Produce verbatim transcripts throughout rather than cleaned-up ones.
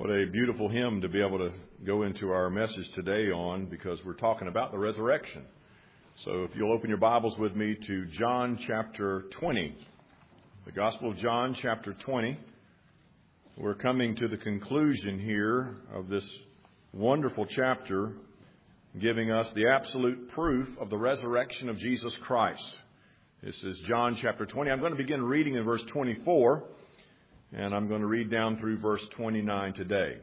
What a beautiful hymn to be able to go into our message today on, because we're talking about the resurrection. So if you'll open your Bibles with me to John chapter twenty, the Gospel of John chapter twenty. We're coming to the conclusion here of this wonderful chapter, giving us the absolute proof of the resurrection of Jesus Christ. This is John chapter twenty. I'm going to begin reading in verse twenty-four. And I'm going to read down through verse twenty-nine today.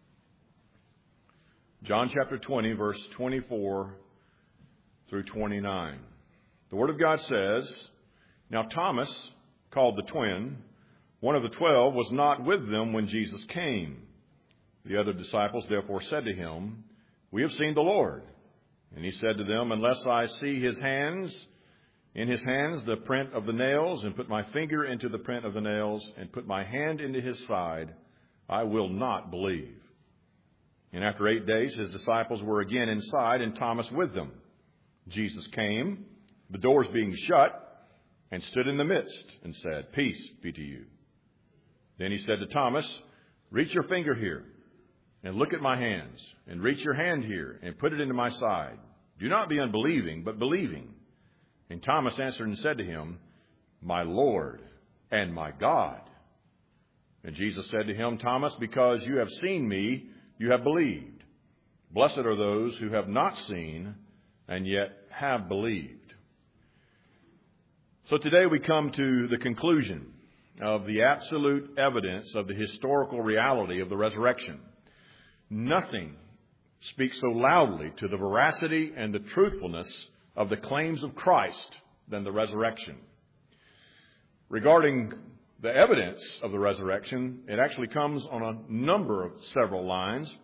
John chapter twenty, verse twenty-four through twenty-nine. The Word of God says, "Now Thomas, called the twin, one of the twelve, was not with them when Jesus came. The other disciples therefore said to him, 'We have seen the Lord.' And he said to them, 'Unless I see his hands, in his hands the print of the nails, and put my finger into the print of the nails, and put my hand into his side, I will not believe.' And after eight days his disciples were again inside, and Thomas with them. Jesus came, the doors being shut, and stood in the midst, and said, 'Peace be to you.' Then he said to Thomas, 'Reach your finger here, and look at my hands, and reach your hand here, and put it into my side. Do not be unbelieving, but believing.' And Thomas answered and said to him, 'My Lord and my God.' And Jesus said to him, 'Thomas, because you have seen me, you have believed. Blessed are those who have not seen and yet have believed.'" So today we come to the conclusion of the absolute evidence of the historical reality of the resurrection. Nothing speaks so loudly to the veracity and the truthfulness of the claims of Christ than the resurrection. Regarding the evidence of the resurrection, it actually comes on a number of several lines.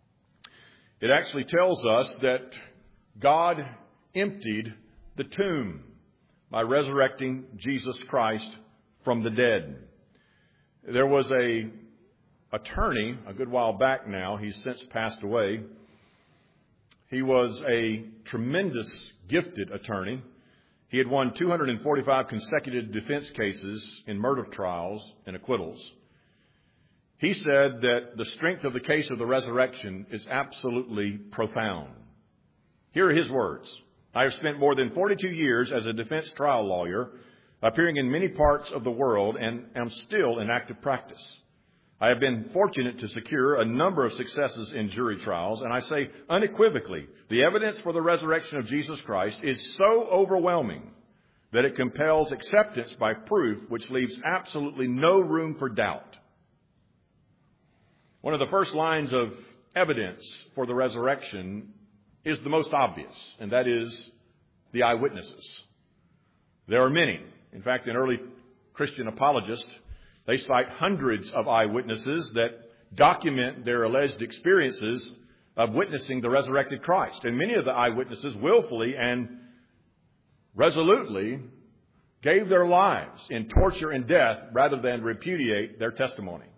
It actually tells us that God emptied the tomb by resurrecting Jesus Christ from the dead. There was a attorney a good while back now. He's since passed away. He was a tremendous, gifted attorney. He had won two hundred forty-five consecutive defense cases in murder trials and acquittals. He said that the strength of the case of the resurrection is absolutely profound. Here are his words. "I have spent more than forty-two years as a defense trial lawyer, appearing in many parts of the world, and am still in active practice. I have been fortunate to secure a number of successes in jury trials, and I say unequivocally, the evidence for the resurrection of Jesus Christ is so overwhelming that it compels acceptance by proof, which leaves absolutely no room for doubt." One of the first lines of evidence for the resurrection is the most obvious, and that is the eyewitnesses. There are many. In fact, an early Christian apologist, they cite hundreds of eyewitnesses that document their alleged experiences of witnessing the resurrected Christ. And many of the eyewitnesses willfully and resolutely gave their lives in torture and death rather than repudiate their testimony.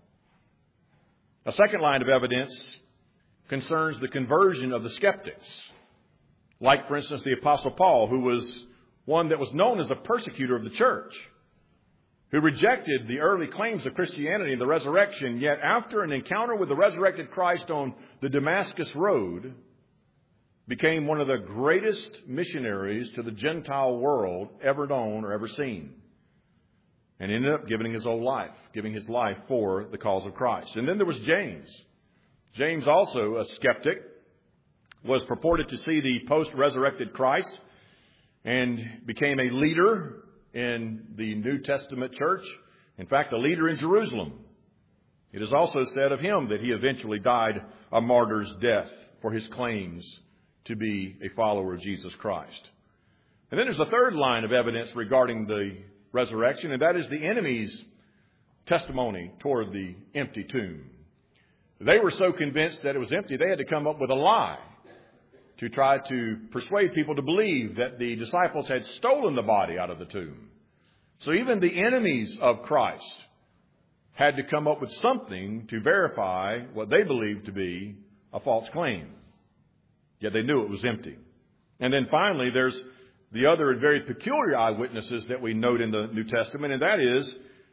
A second line of evidence concerns the conversion of the skeptics. Like, for instance, the Apostle Paul, who was one that was known as a persecutor of the church, who rejected the early claims of Christianity and the resurrection, yet after an encounter with the resurrected Christ on the Damascus Road, became one of the greatest missionaries to the Gentile world ever known or ever seen, and ended up giving his whole life, giving his life for the cause of Christ. And then there was James. James, also a skeptic, was purported to see the post-resurrected Christ and became a leader in the New Testament church. In fact, a leader in Jerusalem. It is also said of him that he eventually died a martyr's death for his claims to be a follower of Jesus Christ. And then there's a third line of evidence regarding the resurrection, and that is the enemy's testimony toward the empty tomb. They were so convinced that it was empty, they had to come up with a lie to try to persuade people to believe that the disciples had stolen the body out of the tomb. So even the enemies of Christ had to come up with something to verify what they believed to be a false claim. Yet they knew it was empty. And then finally, there's the other and very peculiar eyewitnesses that we note in the New Testament, and that is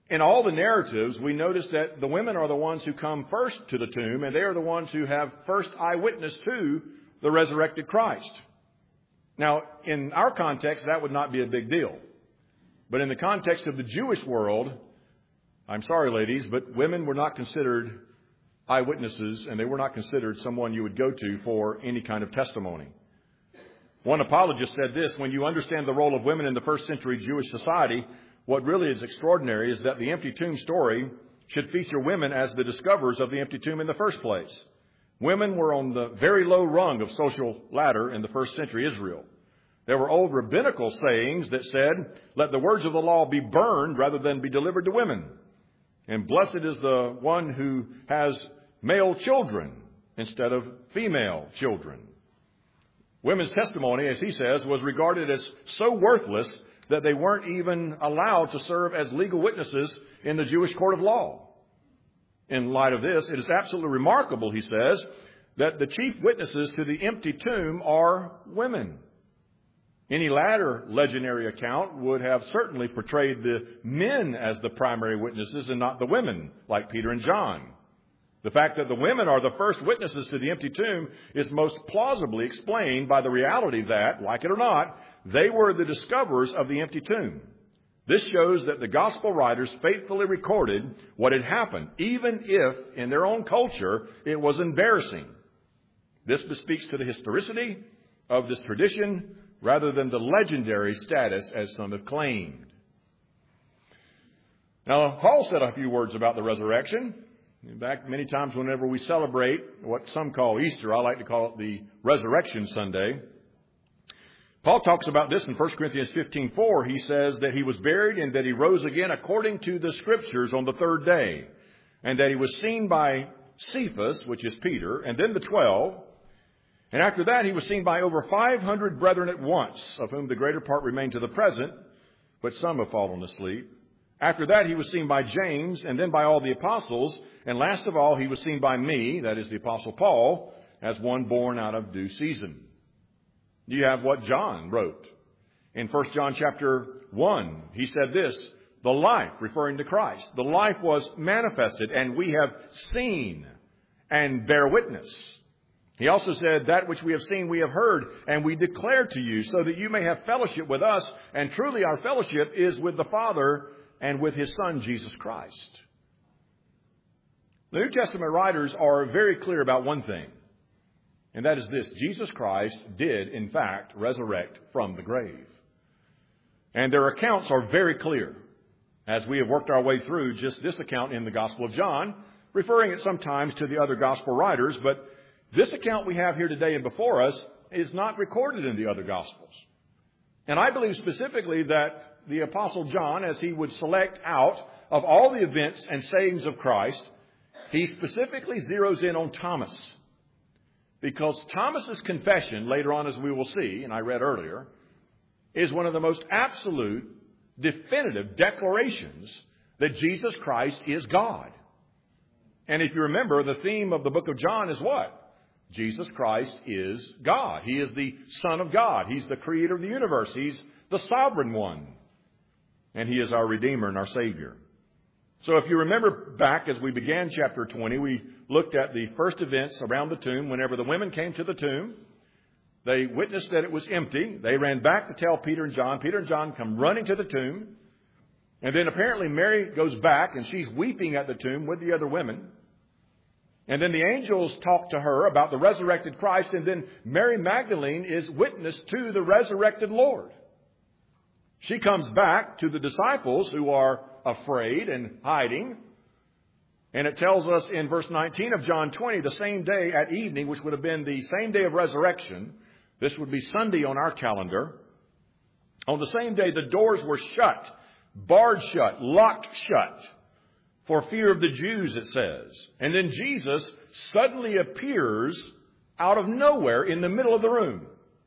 In all the narratives, we notice that the women are the ones who come first to the tomb, and they are the ones who have first eyewitness to the resurrected Christ. Now, in our context, that would not be a big deal. But in the context of the Jewish world, I'm sorry, ladies, but women were not considered eyewitnesses, and they were not considered someone you would go to for any kind of testimony. One apologist said this: when you understand the role of women in the first century Jewish society, what really is extraordinary is that the empty tomb story should feature women as the discoverers of the empty tomb in the first place. Women were on the very low rung of social ladder in the first century Israel. There were old rabbinical sayings that said, let the words of the law be burned rather than be delivered to women. And blessed is the one who has male children instead of female children. Women's testimony, as he says, was regarded as so worthless that they weren't even allowed to serve as legal witnesses in the Jewish court of law. In light of this, it is absolutely remarkable, he says, that the chief witnesses to the empty tomb are women. Any latter legendary account would have certainly portrayed the men as the primary witnesses and not the women, like Peter and John. The fact that the women are the first witnesses to the empty tomb is most plausibly explained by the reality that, like it or not, they were the discoverers of the empty tomb. This shows that the gospel writers faithfully recorded what had happened, even if, in their own culture, it was embarrassing. This bespeaks to the historicity of this tradition rather than the legendary status as some have claimed. Now, Paul said a few words about the resurrection. In fact, many times whenever we celebrate what some call Easter, I like to call it the Resurrection Sunday. Paul talks about this in First Corinthians fifteen four. He says that he was buried and that he rose again according to the Scriptures on the third day, and that he was seen by Cephas, which is Peter, and then the twelve. And after that, he was seen by over five hundred brethren at once, of whom the greater part remain to the present, but some have fallen asleep. After that, he was seen by James, and then by all the apostles. And last of all, he was seen by me, that is the Apostle Paul, as one born out of due season. You have what John wrote. In First John chapter one, he said this, the life, referring to Christ, the life was manifested, and we have seen and bear witness. He also said, that which we have seen we have heard, and we declare to you, so that you may have fellowship with us. And truly our fellowship is with the Father and with His Son, Jesus Christ. The New Testament writers are very clear about one thing, and that is this: Jesus Christ did, in fact, resurrect from the grave. And their accounts are very clear, as we have worked our way through just this account in the Gospel of John, referring it sometimes to the other Gospel writers, but this account we have here today and before us is not recorded in the other Gospels. And I believe specifically that the Apostle John, as he would select out of all the events and sayings of Christ, he specifically zeroes in on Thomas. Because Thomas's confession, later on as we will see, and I read earlier, is one of the most absolute, definitive declarations that Jesus Christ is God. And if you remember, the theme of the book of John is what? Jesus Christ is God. He is the Son of God. He's the creator of the universe. He's the sovereign one. And He is our Redeemer and our Savior. So if you remember back as we began chapter twenty, we looked at the first events around the tomb. Whenever the women came to the tomb, they witnessed that it was empty. They ran back to tell Peter and John. Peter and John come running to the tomb. And then apparently Mary goes back and she's weeping at the tomb with the other women. And then the angels talk to her about the resurrected Christ. And then Mary Magdalene is witness to the resurrected Lord. She comes back to the disciples who are afraid and hiding. And it tells us in verse nineteen of John twenty, the same day at evening, which would have been the same day of resurrection. This would be Sunday on our calendar. On the same day, the doors were shut, barred shut, locked shut, for fear of the Jews, it says. And then Jesus suddenly appears out of nowhere in the middle of the room.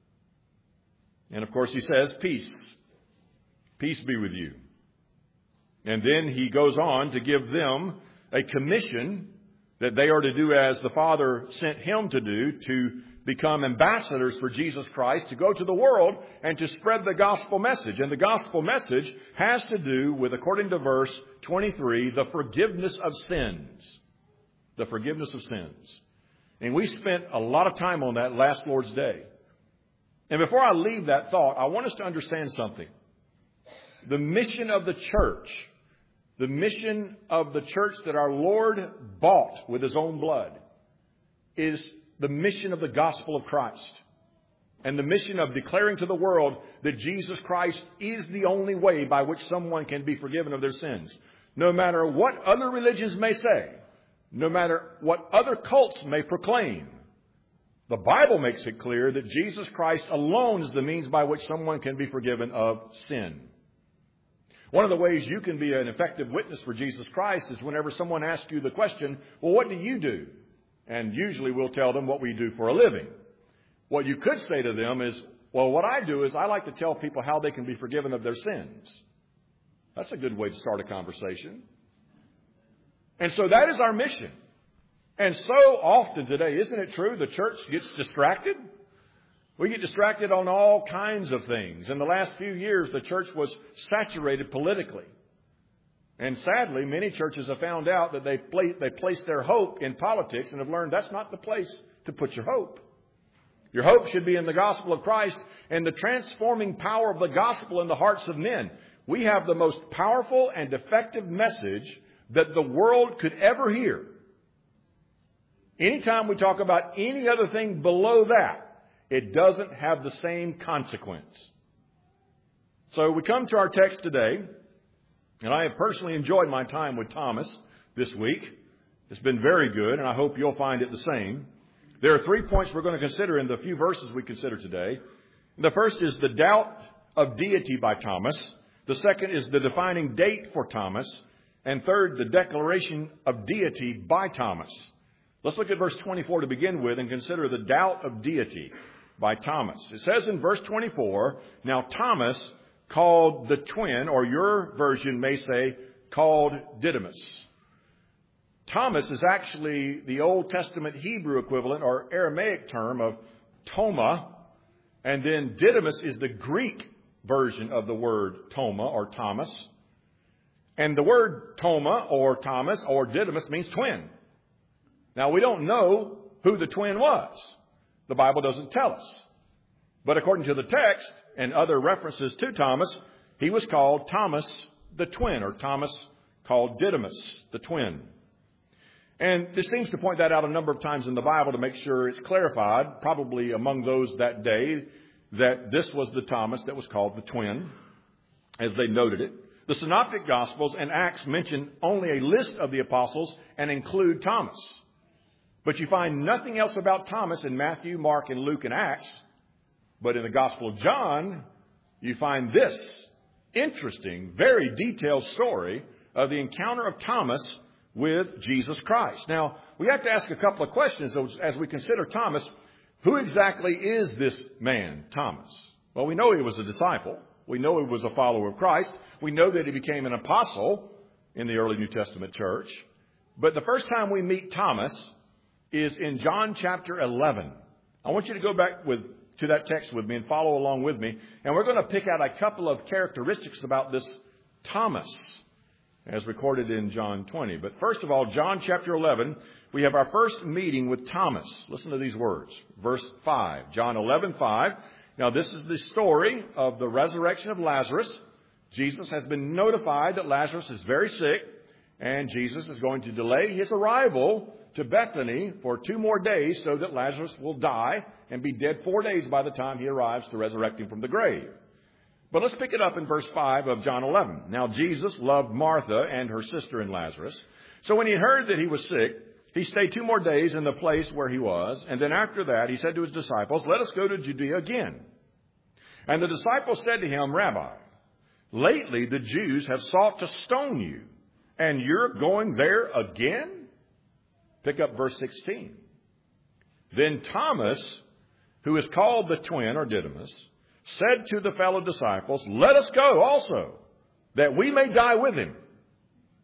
And of course, He says, peace. Peace be with you. And then He goes on to give them a commission that they are to do as the Father sent Him to do, to become ambassadors for Jesus Christ, to go to the world and to spread the gospel message. And the gospel message has to do with, according to verse twenty-three, the forgiveness of sins. The forgiveness of sins. And we spent a lot of time on that last Lord's Day. And before I leave that thought, I want us to understand something. The mission of the church, the mission of the church that our Lord bought with His own blood, is the mission of the gospel of Christ. And the mission of declaring to the world that Jesus Christ is the only way by which someone can be forgiven of their sins. No matter what other religions may say, no matter what other cults may proclaim, the Bible makes it clear that Jesus Christ alone is the means by which someone can be forgiven of sin. One of the ways you can be an effective witness for Jesus Christ is whenever someone asks you the question, well, what do you do? And usually we'll tell them what we do for a living. What you could say to them is, well, what I do is I like to tell people how they can be forgiven of their sins. That's a good way to start a conversation. And so that is our mission. And so often today, isn't it true, the church gets distracted? We get distracted on all kinds of things. In the last few years, the church was saturated politically. And sadly, many churches have found out that they place, they place their hope in politics and have learned that's not the place to put your hope. Your hope should be in the gospel of Christ and the transforming power of the gospel in the hearts of men. We have the most powerful and effective message that the world could ever hear. Anytime we talk about any other thing below that, it doesn't have the same consequence. So we come to our text today, and I have personally enjoyed my time with Thomas this week. It's been very good, and I hope you'll find it the same. There are three points we're going to consider in the few verses we consider today. The first is the doubt of deity by Thomas. The second is the defining date for Thomas. And third, the declaration of deity by Thomas. Let's look at verse twenty-four to begin with and consider the doubt of deity by Thomas. It says in verse twenty-four, now Thomas, called the twin, or your version may say, called Didymus. Thomas is actually the Old Testament Hebrew equivalent or Aramaic term of Toma. And then Didymus is the Greek version of the word Toma or Thomas. And the word Toma or Thomas or Didymus means twin. Now, we don't know who the twin was. The Bible doesn't tell us. But according to the text and other references to Thomas, he was called Thomas the twin, or Thomas called Didymus the twin. And this seems to point that out a number of times in the Bible to make sure it's clarified, probably among those that day, that this was the Thomas that was called the twin, as they noted it. The Synoptic Gospels and Acts mention only a list of the apostles and include Thomas. But you find nothing else about Thomas in Matthew, Mark, and Luke, and Acts. But in the Gospel of John, you find this interesting, very detailed story of the encounter of Thomas with Jesus Christ. Now, we have to ask a couple of questions as we consider Thomas. Who exactly is this man, Thomas? Well, we know he was a disciple. We know he was a follower of Christ. We know that he became an apostle in the early New Testament church. But the first time we meet Thomas is in John chapter eleven. I want you to go back with to that text with me and follow along with me. And we're going to pick out a couple of characteristics about this Thomas as recorded in John twenty. But first of all, John chapter eleven, we have our first meeting with Thomas. Listen to these words. Verse five, John eleven five. Now, this is the story of the resurrection of Lazarus. Jesus has been notified that Lazarus is very sick, and Jesus is going to delay his arrival to Bethany for two more days so that Lazarus will die and be dead four days by the time he arrives to resurrect him from the grave. But let's pick it up in verse five of John eleven. Now, Jesus loved Martha and her sister and Lazarus. So when he heard that he was sick, he stayed two more days in the place where he was. And then after that, he said to his disciples, let us go to Judea again. And the disciples said to him, Rabbi, lately the Jews have sought to stone you, and you're going there again? Pick up verse sixteen. Then Thomas, who is called the twin, or Didymus, said to the fellow disciples, let us go also, that we may die with him.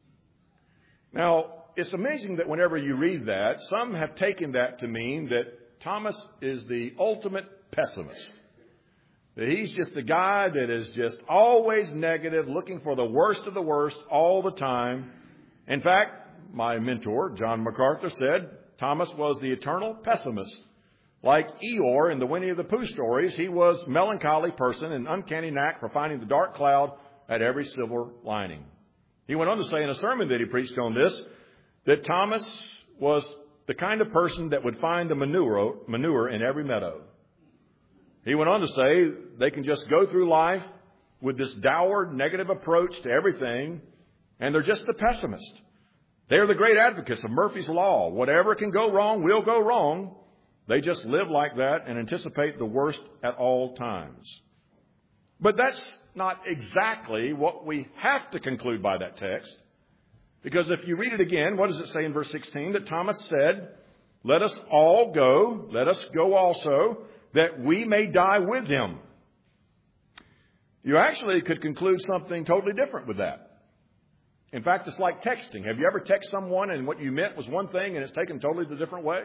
Now, it's amazing that whenever you read that, some have taken that to mean that Thomas is the ultimate pessimist. That he's just the guy that is just always negative, looking for the worst of the worst all the time. In fact, my mentor, John MacArthur, said Thomas was the eternal pessimist. Like Eeyore in the Winnie the Pooh stories, he was a melancholy person and uncanny knack for finding the dark cloud at every silver lining. He went on to say in a sermon that he preached on this, that Thomas was the kind of person that would find the manure, manure in every meadow. He went on to say they can just go through life with this dour, negative approach to everything, and they're just the pessimist. They're the great advocates of Murphy's Law. Whatever can go wrong will go wrong. They just live like that and anticipate the worst at all times. But that's not exactly what we have to conclude by that text. Because if you read it again, what does it say in verse sixteen? That Thomas said, let us all go, let us go also, that we may die with him. You actually could conclude something totally different with that. In fact, it's like texting. Have you ever texted someone and what you meant was one thing and it's taken totally the different way?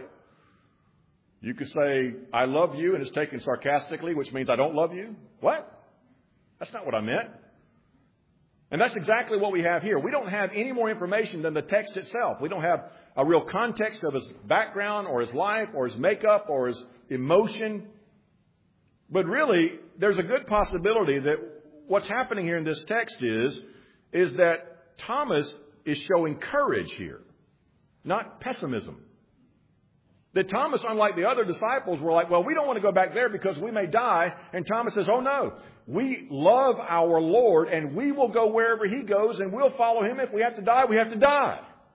You could say, I love you, and it's taken sarcastically, which means I don't love you. What? That's not what I meant. And that's exactly what we have here. We don't have any more information than the text itself. We don't have a real context of his background or his life or his makeup or his emotion. But really, there's a good possibility that what's happening here in this text is, is that Thomas is showing courage here, not pessimism. That Thomas, unlike the other disciples, were like, well, we don't want to go back there because we may die. And Thomas says, oh, no, we love our Lord and we will go wherever he goes and we'll follow him. If we have to die, we have to die.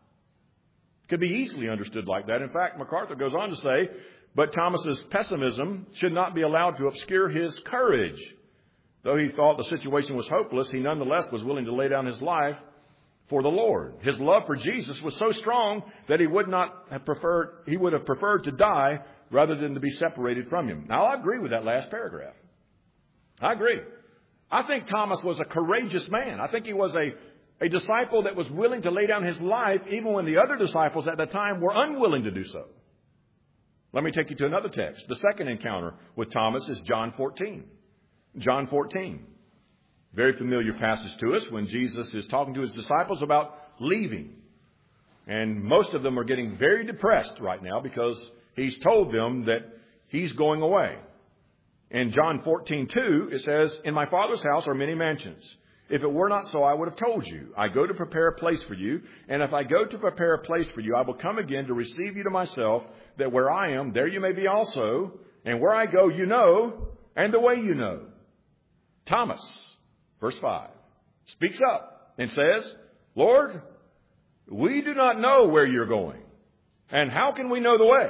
It could be easily understood like that. In fact, MacArthur goes on to say, but Thomas's pessimism should not be allowed to obscure his courage. Though he thought the situation was hopeless, he nonetheless was willing to lay down his life for the Lord. His love for Jesus was so strong that he would not have preferred, he would have preferred to die rather than to be separated from him. Now, I agree with that last paragraph. I agree. I think Thomas was a courageous man. I think he was a, a disciple that was willing to lay down his life even when the other disciples at the time were unwilling to do so. Let me take you to another text. The second encounter with Thomas is John fourteen. John fourteen. Very familiar passage to us when Jesus is talking to his disciples about leaving. And most of them are getting very depressed right now because he's told them that he's going away. In John fourteen two, it says, in my Father's house are many mansions. If it were not so, I would have told you. I go to prepare a place for you. And if I go to prepare a place for you, I will come again to receive you to myself, that where I am, there you may be also. And where I go, you know, and the way you know. Thomas, verse five, speaks up and says, Lord, we do not know where you're going. And how can we know the way?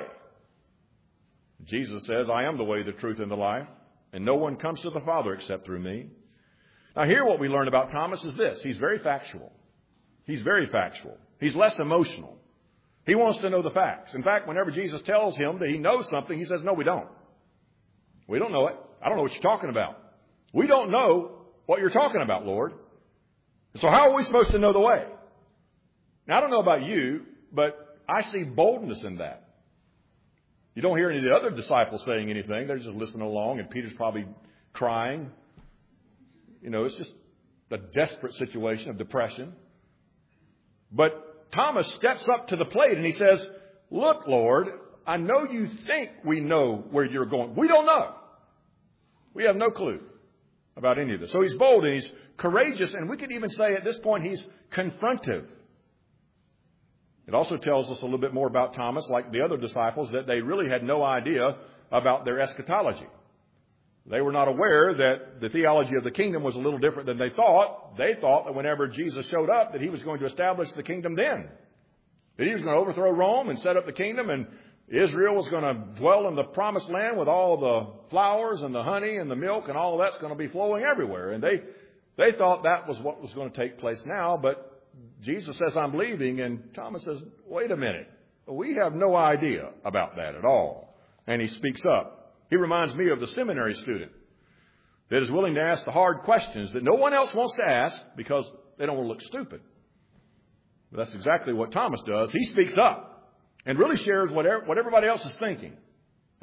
Jesus says, I am the way, the truth, and the life. And no one comes to the Father except through me. Now here what we learn about Thomas is this. He's very factual. He's very factual. He's less emotional. He wants to know the facts. In fact, whenever Jesus tells him that he knows something, he says, no, we don't. We don't know it. I don't know what you're talking about. We don't know what you're talking about, Lord. So how are we supposed to know the way? Now, I don't know about you, but I see boldness in that. You don't hear any of the other disciples saying anything. They're just listening along, and Peter's probably crying. You know, it's just a desperate situation of depression. But Thomas steps up to the plate and he says, look, Lord, I know you think we know where you're going. We don't know. We have no clue about any of this. So he's bold and he's courageous, and we could even say at this point he's confrontive. It also tells us a little bit more about Thomas, like the other disciples, that they really had no idea about their eschatology. They were not aware that the theology of the kingdom was a little different than they thought. They thought that whenever Jesus showed up, that he was going to establish the kingdom then. That he was going to overthrow Rome and set up the kingdom, and Israel was going to dwell in the promised land with all the flowers and the honey and the milk, and all of that's going to be flowing everywhere. And they, they thought that was what was going to take place now, but Jesus says, I'm leaving, and Thomas says, wait a minute. We have no idea about that at all. And he speaks up. He reminds me of the seminary student that is willing to ask the hard questions that no one else wants to ask because they don't want to look stupid. But that's exactly what Thomas does. He speaks up and really shares what, what everybody else is thinking.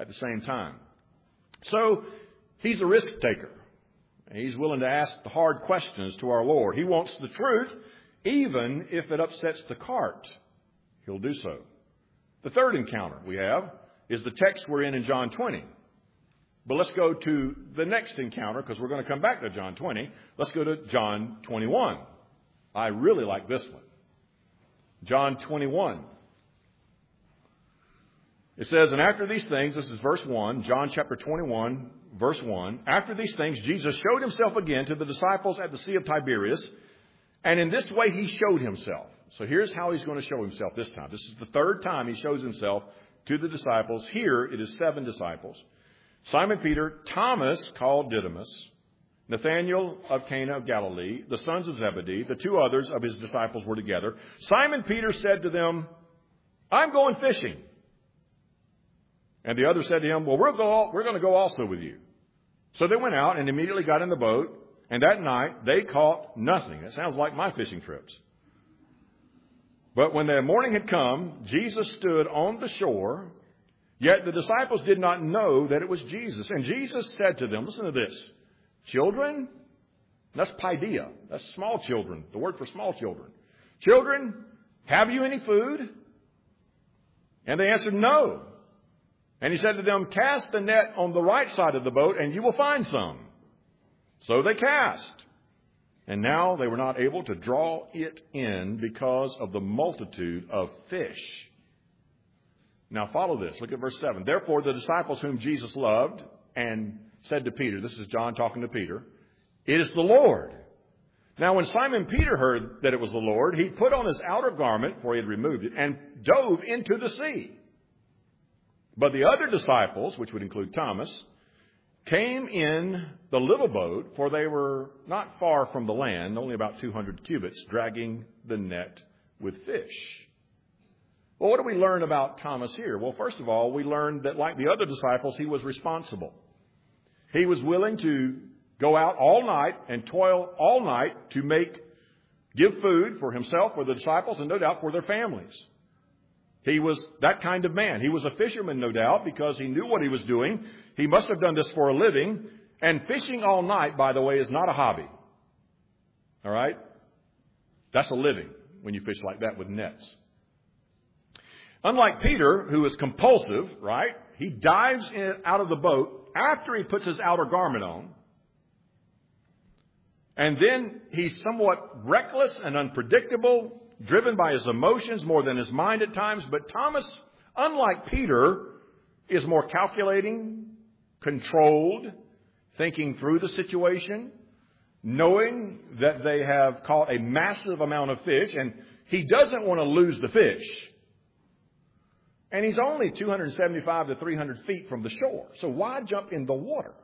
at the same time. So he's a risk taker. He's willing to ask the hard questions to our Lord. He wants the truth, even if it upsets the cart. He'll do so. The third encounter we have is the text we're in in John twenty. But let's go to the next encounter, because we're going to come back to John twenty. Let's go to John twenty-one. I really like this one. John twenty-one. It says, and after these things, this is verse one, John chapter twenty-one, verse one. After these things, Jesus showed himself again to the disciples at the Sea of Tiberias. And in this way, he showed himself. So here's how he's going to show himself this time. This is the third time he shows himself to the disciples. Here it is seven disciples. Simon Peter, Thomas called Didymus, Nathanael of Cana of Galilee, the sons of Zebedee, the two others of his disciples were together. Simon Peter said to them, I'm going fishing. And the others said to him, well, we're, go, we're going to go also with you. So they went out and immediately got in the boat. And that night they caught nothing. That sounds like my fishing trips. But when the morning had come, Jesus stood on the shore. Yet the disciples did not know that it was Jesus. And Jesus said to them, listen to this. Children, that's paideia. That's small children, the word for small children. Children, have you any food? And they answered, no. And he said to them, cast the net on the right side of the boat and you will find some. So they cast. And now they were not able to draw it in because of the multitude of fish. Now follow this. Look at verse seven. Therefore the disciples whom Jesus loved and said to Peter, this is John talking to Peter, it is the Lord. Now when Simon Peter heard that it was the Lord, he put on his outer garment, for he had removed it, and dove into the sea. But the other disciples, which would include Thomas, came in the little boat, for they were not far from the land, only about two hundred cubits, dragging the net with fish. Well, what do we learn about Thomas here? Well, first of all, we learned that like the other disciples, he was responsible. He was willing to go out all night and toil all night to make, give food for himself, for the disciples, and no doubt for their families. He was that kind of man. He was a fisherman, no doubt, because he knew what he was doing. He must have done this for a living. And fishing all night, by the way, is not a hobby. All right? That's a living when you fish like that with nets. Unlike Peter, who is compulsive, right? He dives in, out of the boat after he puts his outer garment on. And then he's somewhat reckless and unpredictable, driven by his emotions more than his mind at times. But Thomas, unlike Peter, is more calculating, controlled, thinking through the situation, knowing that they have caught a massive amount of fish, and he doesn't want to lose the fish. And he's only two hundred seventy-five to three hundred feet from the shore. So why jump in the water?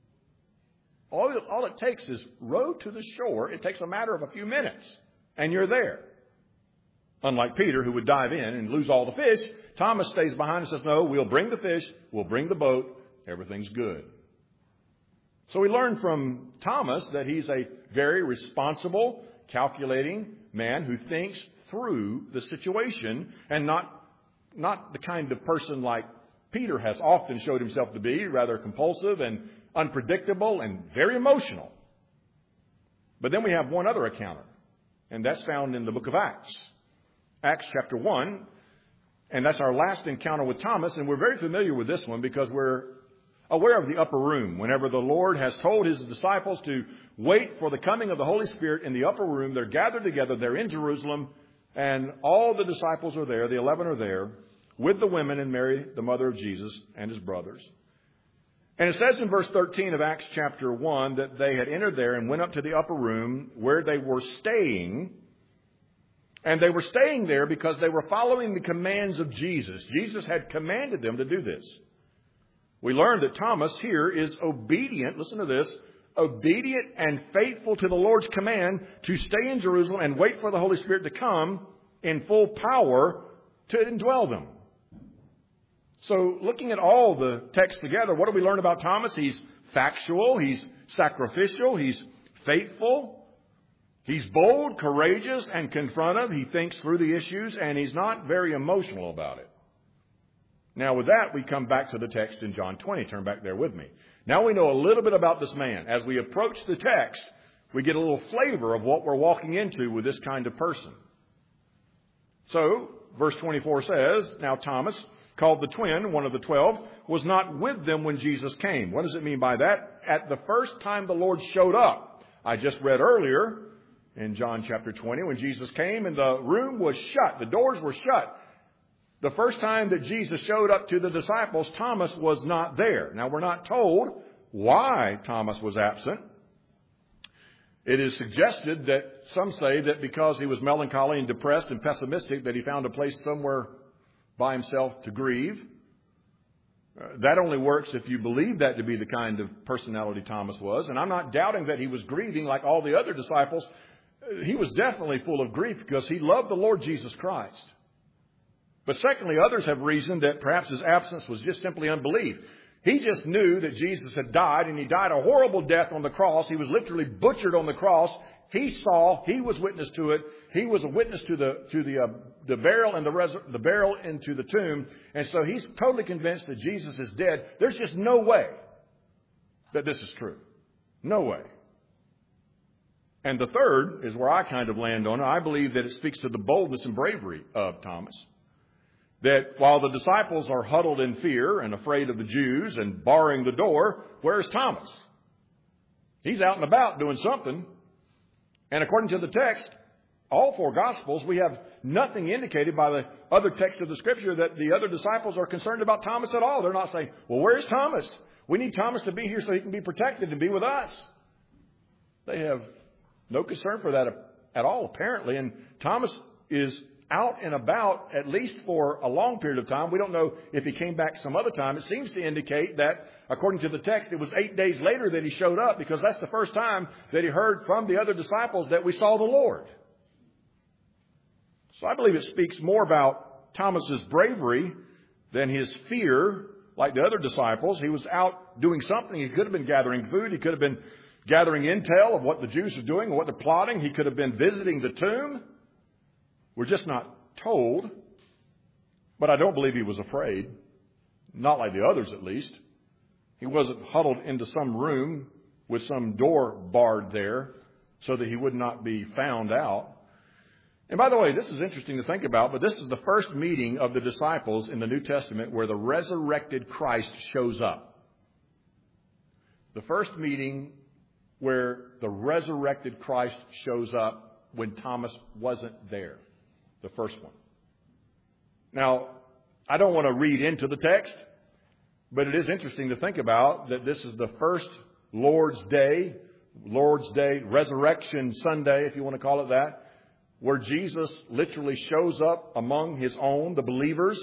All, all it takes is row to the shore. It takes a matter of a few minutes, and you're there. Unlike Peter, who would dive in and lose all the fish, Thomas stays behind and says, no, we'll bring the fish, we'll bring the boat, everything's good. So we learn from Thomas that he's a very responsible, calculating man who thinks through the situation, and not, not the kind of person like Peter has often showed himself to be, rather compulsive and unpredictable and very emotional. But then we have one other encounter, and that's found in the book of Acts. Acts chapter one, and that's our last encounter with Thomas, and we're very familiar with this one because we're aware of the upper room. Whenever the Lord has told his disciples to wait for the coming of the Holy Spirit in the upper room, they're gathered together, they're in Jerusalem, and all the disciples are there, the eleven are there, with the women and Mary, the mother of Jesus, and his brothers. And it says in verse thirteen of Acts chapter one that they had entered there and went up to the upper room where they were staying. And they were staying there because they were following the commands of Jesus. Jesus had commanded them to do this. We learned that Thomas here is obedient, listen to this, obedient and faithful to the Lord's command to stay in Jerusalem and wait for the Holy Spirit to come in full power to indwell them. So looking at all the text together, what do we learn about Thomas? He's factual, he's sacrificial, he's faithful. He's bold, courageous, and confrontive. He thinks through the issues, and he's not very emotional about it. Now with that, we come back to the text in John twenty. Turn back there with me. Now we know a little bit about this man. As we approach the text, we get a little flavor of what we're walking into with this kind of person. So, verse twenty-four says, now Thomas, called the twin, one of the twelve, was not with them when Jesus came. What does it mean by that? At the first time the Lord showed up. I just read earlier in John chapter twenty, when Jesus came and the room was shut, the doors were shut. The first time that Jesus showed up to the disciples, Thomas was not there. Now, we're not told why Thomas was absent. It is suggested that some say that because he was melancholy and depressed and pessimistic, that he found a place somewhere by himself to grieve. Uh, that only works if you believe that to be the kind of personality Thomas was. And I'm not doubting that he was grieving like all the other disciples. He was definitely full of grief because he loved the Lord Jesus Christ. But secondly, others have reasoned that perhaps his absence was just simply unbelief. He just knew that Jesus had died, and he died a horrible death on the cross. He was literally butchered on the cross. He saw, he was witness to it. He was a witness to the to the uh, the burial and the res- the burial into the tomb. And so he's totally convinced that Jesus is dead. There's just no way that this is true. No way. And the third is where I kind of land on it. I believe that it speaks to the boldness and bravery of Thomas. That while the disciples are huddled in fear and afraid of the Jews and barring the door, where's Thomas? He's out and about doing something. And according to the text, all four Gospels, we have nothing indicated by the other text of the Scripture that the other disciples are concerned about Thomas at all. They're not saying, well, where's Thomas? We need Thomas to be here so he can be protected and be with us. They have no concern for that at all, apparently. And Thomas is out and about, at least for a long period of time. We don't know if he came back some other time. It seems to indicate that, according to the text, it was eight days later that he showed up, because that's the first time that he heard from the other disciples that we saw the Lord. So I believe it speaks more about Thomas's bravery than his fear, like the other disciples. He was out doing something. He could have been gathering food. He could have been gathering intel of what the Jews are doing, what they're plotting. He could have been visiting the tomb. We're just not told. But I don't believe he was afraid. Not like the others, at least. He wasn't huddled into some room with some door barred there so that he would not be found out. And by the way, this is interesting to think about, but this is the first meeting of the disciples in the New Testament where the resurrected Christ shows up. The first meeting where the resurrected Christ shows up when Thomas wasn't there. The first one. Now, I don't want to read into the text, but it is interesting to think about that this is the first Lord's Day, Lord's Day, Resurrection Sunday, if you want to call it that, where Jesus literally shows up among his own, the believers.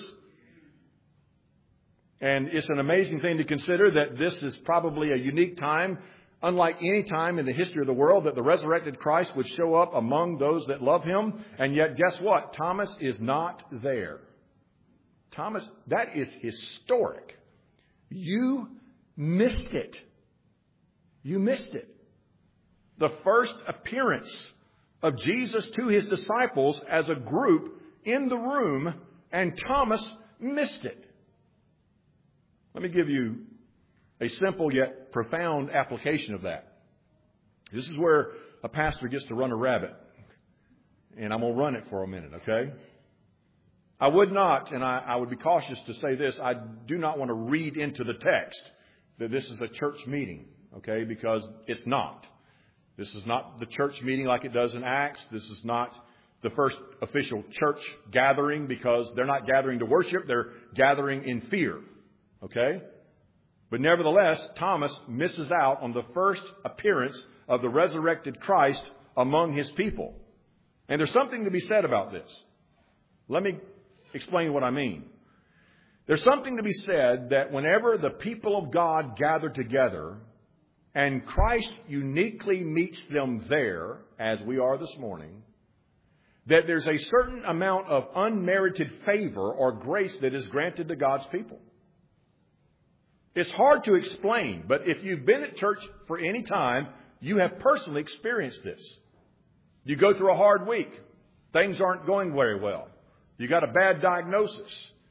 And it's an amazing thing to consider that this is probably a unique time, unlike any time in the history of the world, that the resurrected Christ would show up among those that love him. And yet, guess what? Thomas is not there. Thomas, that is historic. You missed it. You missed it. The first appearance of Jesus to his disciples as a group in the room, and Thomas missed it. Let me give you a simple yet profound application of that. This is where a pastor gets to run a rabbit. And I'm going to run it for a minute, okay? I would not, and I, I would be cautious to say this, I do not want to read into the text that this is a church meeting, okay? Because it's not. This is not the church meeting like it does in Acts. This is not the first official church gathering, because they're not gathering to worship. They're gathering in fear, okay? But nevertheless, Thomas misses out on the first appearance of the resurrected Christ among his people. And there's something to be said about this. Let me explain what I mean. There's something to be said that whenever the people of God gather together and Christ uniquely meets them there, as we are this morning, that there's a certain amount of unmerited favor or grace that is granted to God's people. It's hard to explain, but if you've been at church for any time, you have personally experienced this. You go through a hard week. Things aren't going very well. You got a bad diagnosis.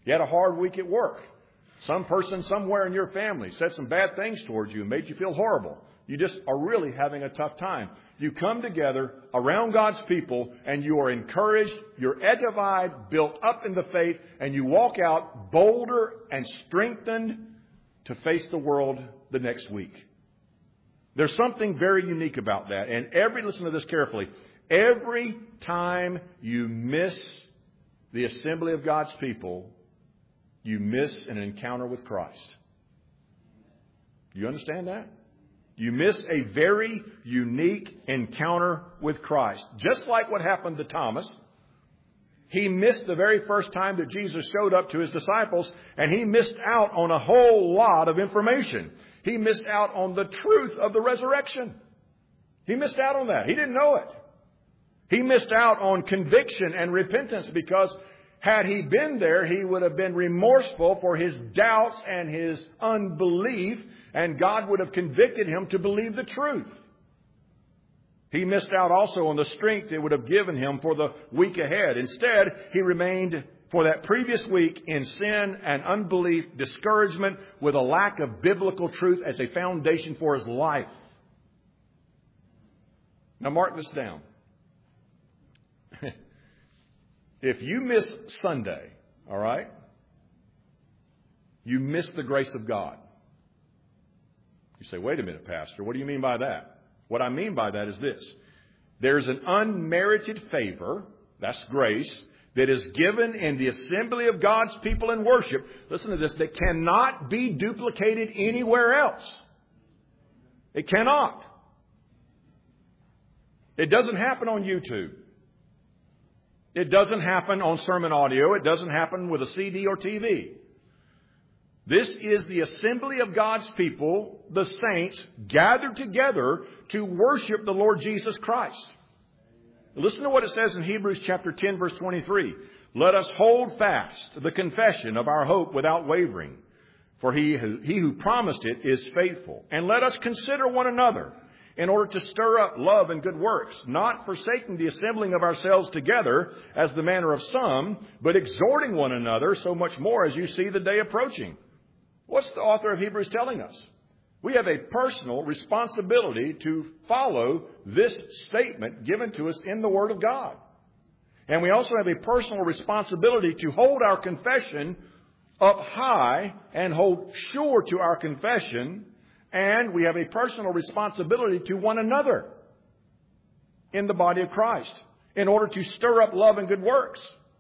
You had a hard week at work. Some person somewhere in your family said some bad things towards you and made you feel horrible. You just are really having a tough time. You come together around God's people and you are encouraged, you're edified, built up in the faith, and you walk out bolder and strengthened to face the world the next week. There's something very unique about that. And every, listen to this carefully, every time you miss the assembly of God's people, you miss an encounter with Christ. You understand that? You miss a very unique encounter with Christ. Just like what happened to Thomas. He missed the very first time that Jesus showed up to his disciples, and he missed out on a whole lot of information. He missed out on the truth of the resurrection. He missed out on that. He didn't know it. He missed out on conviction and repentance because had he been there, he would have been remorseful for his doubts and his unbelief, and God would have convicted him to believe the truth. He missed out also on the strength it would have given him for the week ahead. Instead, he remained for that previous week in sin and unbelief, discouragement, with a lack of biblical truth as a foundation for his life. Now mark this down. If you miss Sunday, all right, you miss the grace of God. You say, wait a minute, Pastor, what do you mean by that? What I mean by that is this. There's an unmerited favor, that's grace, that is given in the assembly of God's people in worship. Listen to this, that cannot be duplicated anywhere else. It cannot. It doesn't happen on YouTube. It doesn't happen on sermon audio. It doesn't happen with a C D or T V. This is the assembly of God's people, the saints, gathered together to worship the Lord Jesus Christ. Listen to what it says in Hebrews chapter ten, verse twenty-three. Let us hold fast the confession of our hope without wavering, for he who, he who promised it is faithful. And let us consider one another in order to stir up love and good works, not forsaking the assembling of ourselves together as the manner of some, but exhorting one another so much more as you see the day approaching. What's the author of Hebrews telling us? We have a personal responsibility to follow this statement given to us in the Word of God. And we also have a personal responsibility to hold our confession up high and hold sure to our confession. And we have a personal responsibility to one another in the body of Christ in order to stir up love and good works.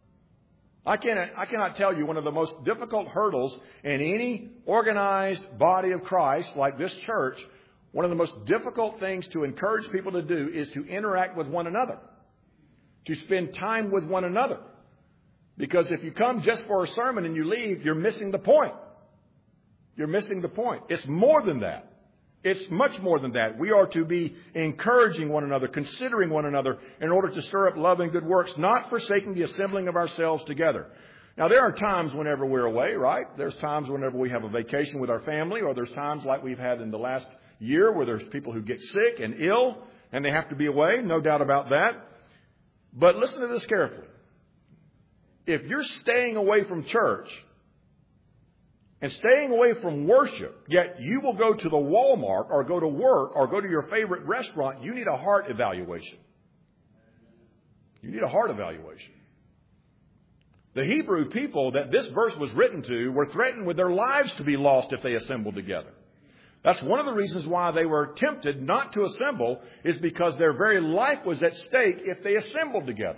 I cannot, I cannot tell you one of the most difficult hurdles in any organized body of Christ like this church. One of the most difficult things to encourage people to do is to interact with one another, to spend time with one another. Because if you come just for a sermon and you leave, you're missing the point. You're missing the point. It's more than that. It's much more than that. We are to be encouraging one another, considering one another in order to stir up love and good works, not forsaking the assembling of ourselves together. Now, there are times whenever we're away, right? There's times whenever we have a vacation with our family, or there's times like we've had in the last year where there's people who get sick and ill and they have to be away. No doubt about that. But listen to this carefully. If you're staying away from church and staying away from worship, yet you will go to the Walmart or go to work or go to your favorite restaurant, you need a heart evaluation. You need a heart evaluation. The Hebrew people that this verse was written to were threatened with their lives to be lost if they assembled together. That's one of the reasons why they were tempted not to assemble, is because their very life was at stake if they assembled together.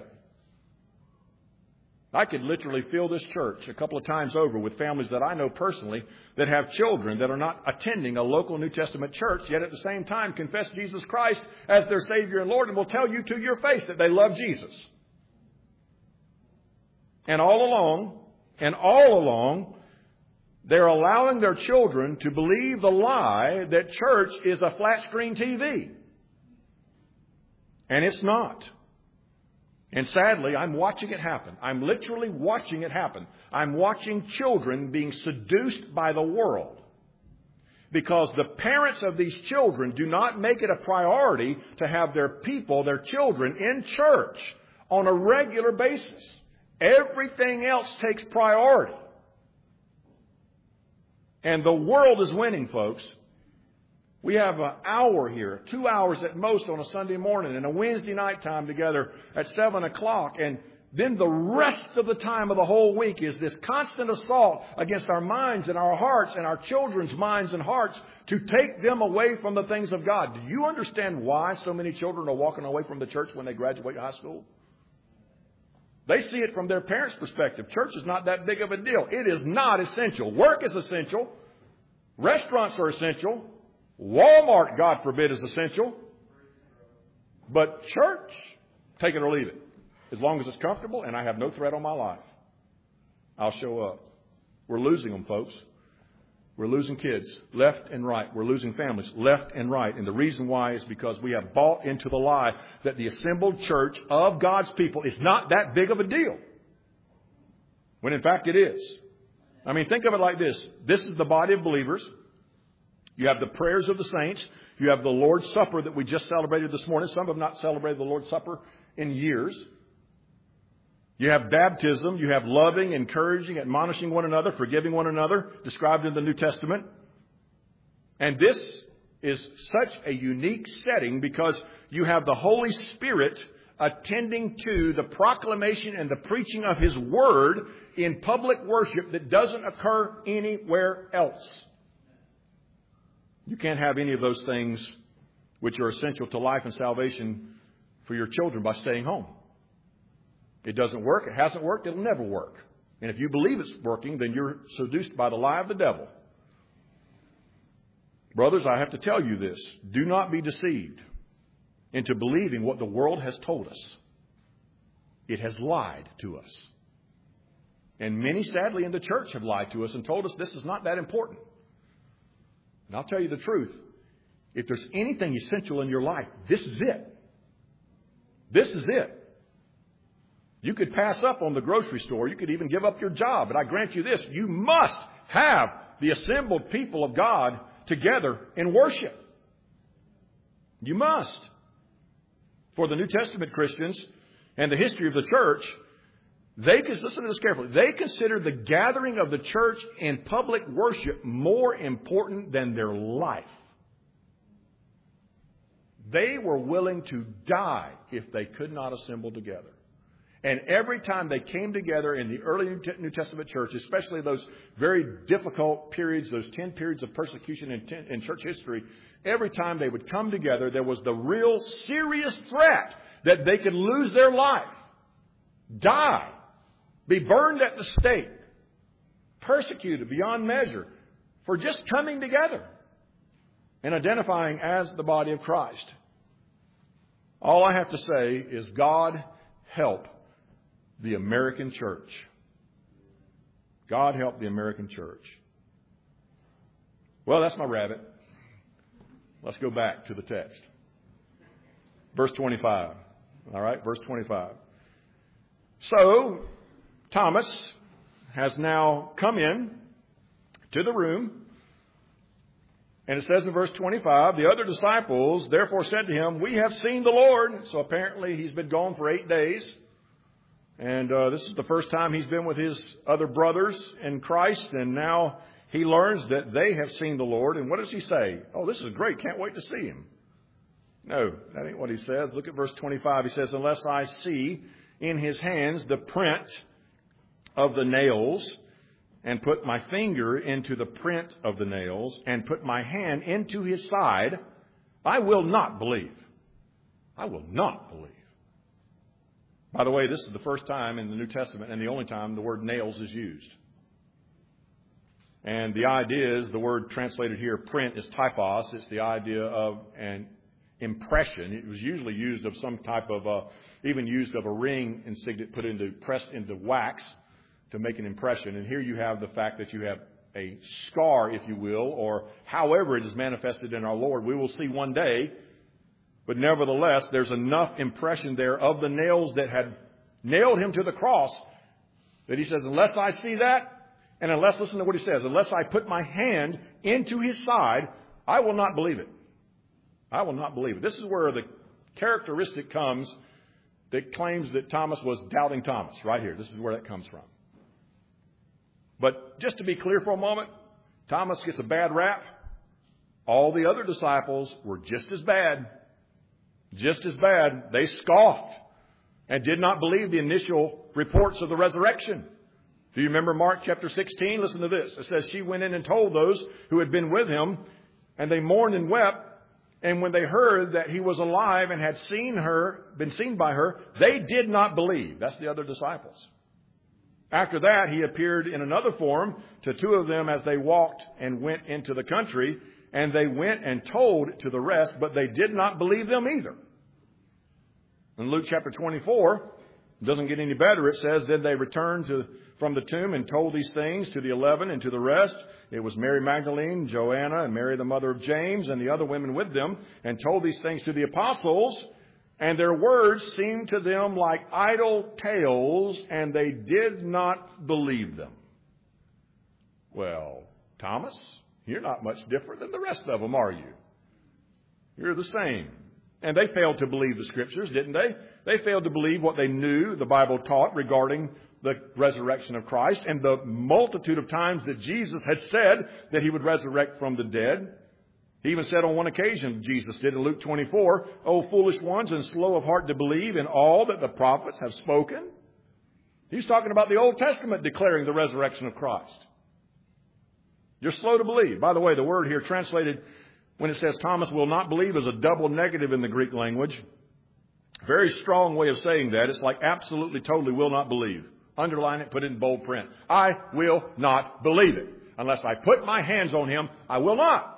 I could literally fill this church a couple of times over with families that I know personally that have children that are not attending a local New Testament church, yet at the same time confess Jesus Christ as their Savior and Lord, and will tell you to your face that they love Jesus. And all along, and all along, they're allowing their children to believe the lie that church is a flat screen T V. And it's not. And sadly, I'm watching it happen. I'm literally watching it happen. I'm watching children being seduced by the world. Because the parents of these children do not make it a priority to have their people, their children, in church on a regular basis. Everything else takes priority. And the world is winning, folks. We have an hour here, two hours at most on a Sunday morning, and a Wednesday night time together at seven o'clock. And then the rest of the time of the whole week is this constant assault against our minds and our hearts and our children's minds and hearts to take them away from the things of God. Do you understand why so many children are walking away from the church when they graduate high school? They see it from their parents' perspective. Church is not that big of a deal. It is not essential. Work is essential. Restaurants are essential. Walmart, God forbid, is essential. But church, take it or leave it. As long as it's comfortable and I have no threat on my life, I'll show up. We're losing them, folks. We're losing kids left and right. We're losing families left and right. And the reason why is because we have bought into the lie that the assembled church of God's people is not that big of a deal. When in fact it is. I mean, think of it like this. This is the body of believers. You have the prayers of the saints. You have the Lord's Supper that we just celebrated this morning. Some have not celebrated the Lord's Supper in years. You have baptism. You have loving, encouraging, admonishing one another, forgiving one another, described in the New Testament. And this is such a unique setting because you have the Holy Spirit attending to the proclamation and the preaching of His Word in public worship that doesn't occur anywhere else. You can't have any of those things which are essential to life and salvation for your children by staying home. It doesn't work. It hasn't worked. It'll never work. And if you believe it's working, then you're seduced by the lie of the devil. Brothers, I have to tell you this. Do not be deceived into believing what the world has told us. It has lied to us. And many, sadly, in the church have lied to us and told us this is not that important. And I'll tell you the truth. If there's anything essential in your life, this is it. This is it. You could pass up on the grocery store. You could even give up your job. But I grant you this. You must have the assembled people of God together in worship. You must. For the New Testament Christians and the history of the church, they, listen to this carefully, they considered the gathering of the church in public worship more important than their life. They were willing to die if they could not assemble together. And every time they came together in the early New Testament church, especially those very difficult periods, those ten periods of persecution in, ten, in church history, every time they would come together, there was the real serious threat that they could lose their life, die, be burned at the stake, persecuted beyond measure for just coming together and identifying as the body of Christ. All I have to say is God help the American church. God help the American church. Well, that's my rabbit. Let's go back to the text. Verse twenty-five. All right, verse twenty-five. So, Thomas has now come in to the room. And it says in verse twenty-five, the other disciples therefore said to him, we have seen the Lord. So apparently he's been gone for eight days. And uh, this is the first time he's been with his other brothers in Christ. And now he learns that they have seen the Lord. And what does he say? Oh, this is great. Can't wait to see him. No, that ain't what he says. Look at verse twenty-five. He says, unless I see in his hands the print of the nails, and put my finger into the print of the nails, and put my hand into his side, I will not believe. I will not believe. By the way, this is the first time in the New Testament and the only time the word nails is used. And the idea is, the word translated here, print, is typos. It's the idea of an impression. It was usually used of some type of, uh, even used of a ring insignia put into, pressed into wax to make an impression. And here you have the fact that you have a scar, if you will, or however it is manifested in our Lord. We will see one day. But nevertheless, there's enough impression there of the nails that had nailed him to the cross that he says, unless I see that, and unless, listen to what he says, unless I put my hand into his side, I will not believe it. I will not believe it. This is where the characteristic comes that claims that Thomas was doubting Thomas, right here. This is where that comes from. But just to be clear for a moment, Thomas gets a bad rap. All the other disciples were just as bad. Just as bad. They scoffed and did not believe the initial reports of the resurrection. Do you remember Mark chapter sixteen? Listen to this. It says, she went in and told those who had been with him, and they mourned and wept. And when they heard that he was alive and had seen her, been seen by her, they did not believe. That's the other disciples. After that, he appeared in another form to two of them as they walked and went into the country. And they went and told to the rest, but they did not believe them either. In Luke chapter twenty-four, it doesn't get any better. It says, then they returned to, from the tomb and told these things to the eleven and to the rest. It was Mary Magdalene, Joanna, and Mary the mother of James, and the other women with them, and told these things to the apostles. And their words seemed to them like idle tales, and they did not believe them. Well, Thomas, you're not much different than the rest of them, are you? You're the same. And they failed to believe the Scriptures, didn't they? They failed to believe what they knew the Bible taught regarding the resurrection of Christ and the multitude of times that Jesus had said that he would resurrect from the dead. He even said on one occasion, Jesus did in Luke twenty-four, O foolish ones and slow of heart to believe in all that the prophets have spoken. He's talking about the Old Testament declaring the resurrection of Christ. You're slow to believe. By the way, the word here translated when it says Thomas will not believe is a double negative in the Greek language. Very strong way of saying that. It's like absolutely, totally will not believe. Underline it, put it in bold print. I will not believe it. Unless I put my hands on him, I will not.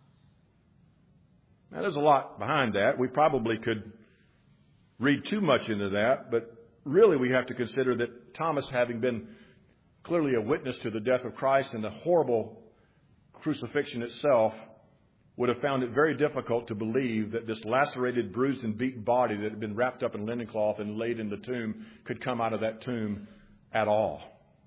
Now, there's a lot behind that. We probably could read too much into that, but really we have to consider that Thomas, having been clearly a witness to the death of Christ and the horrible crucifixion itself, would have found it very difficult to believe that this lacerated, bruised, and beaten body that had been wrapped up in linen cloth and laid in the tomb could come out of that tomb at all.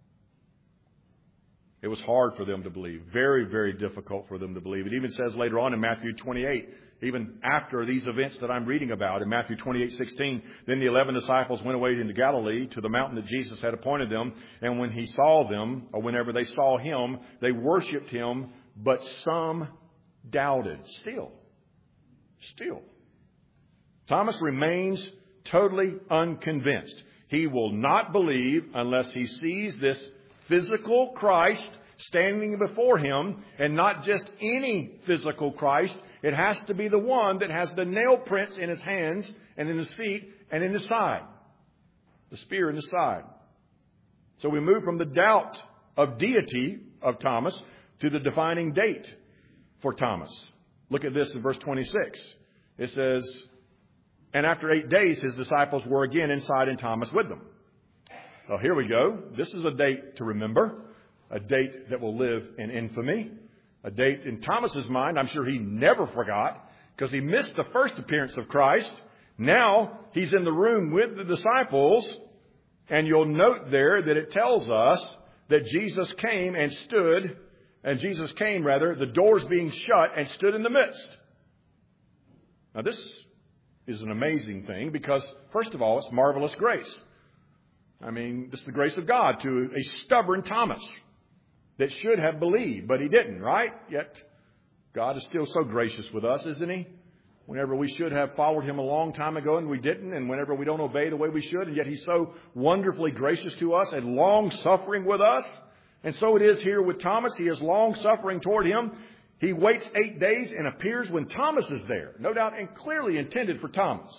It was hard for them to believe. Very, very difficult for them to believe. It even says later on in Matthew twenty-eight, even after these events that I'm reading about, in Matthew twenty-eight sixteen, then the eleven disciples went away into Galilee to the mountain that Jesus had appointed them. And when he saw them, or whenever they saw him, they worshipped him, but some doubted. Still. Still. Thomas remains totally unconvinced. He will not believe unless he sees this physical Christ standing before him, and not just any physical Christ. It has to be the one that has the nail prints in his hands and in his feet and in his side. The spear in his side. So we move from the doubt of deity of Thomas to the defining date for Thomas. Look at this in verse twenty-six. It says, and after eight days his disciples were again inside and Thomas with them. Well, here we go. This is a date to remember. A date that will live in infamy. A date in Thomas's mind, I'm sure he never forgot, because he missed the first appearance of Christ. Now he's in the room with the disciples, and you'll note there that it tells us that Jesus came and stood, and Jesus came rather, the doors being shut, and stood in the midst. Now this is an amazing thing because, first of all, it's marvelous grace. I mean, this is the grace of God to a stubborn Thomas that should have believed, but he didn't, right? Yet God is still so gracious with us, isn't he? Whenever we should have followed him a long time ago and we didn't, and whenever we don't obey the way we should, and yet he's so wonderfully gracious to us and long-suffering with us. And so it is here with Thomas. He is long-suffering toward him. He waits eight days and appears when Thomas is there. No doubt and clearly intended for Thomas.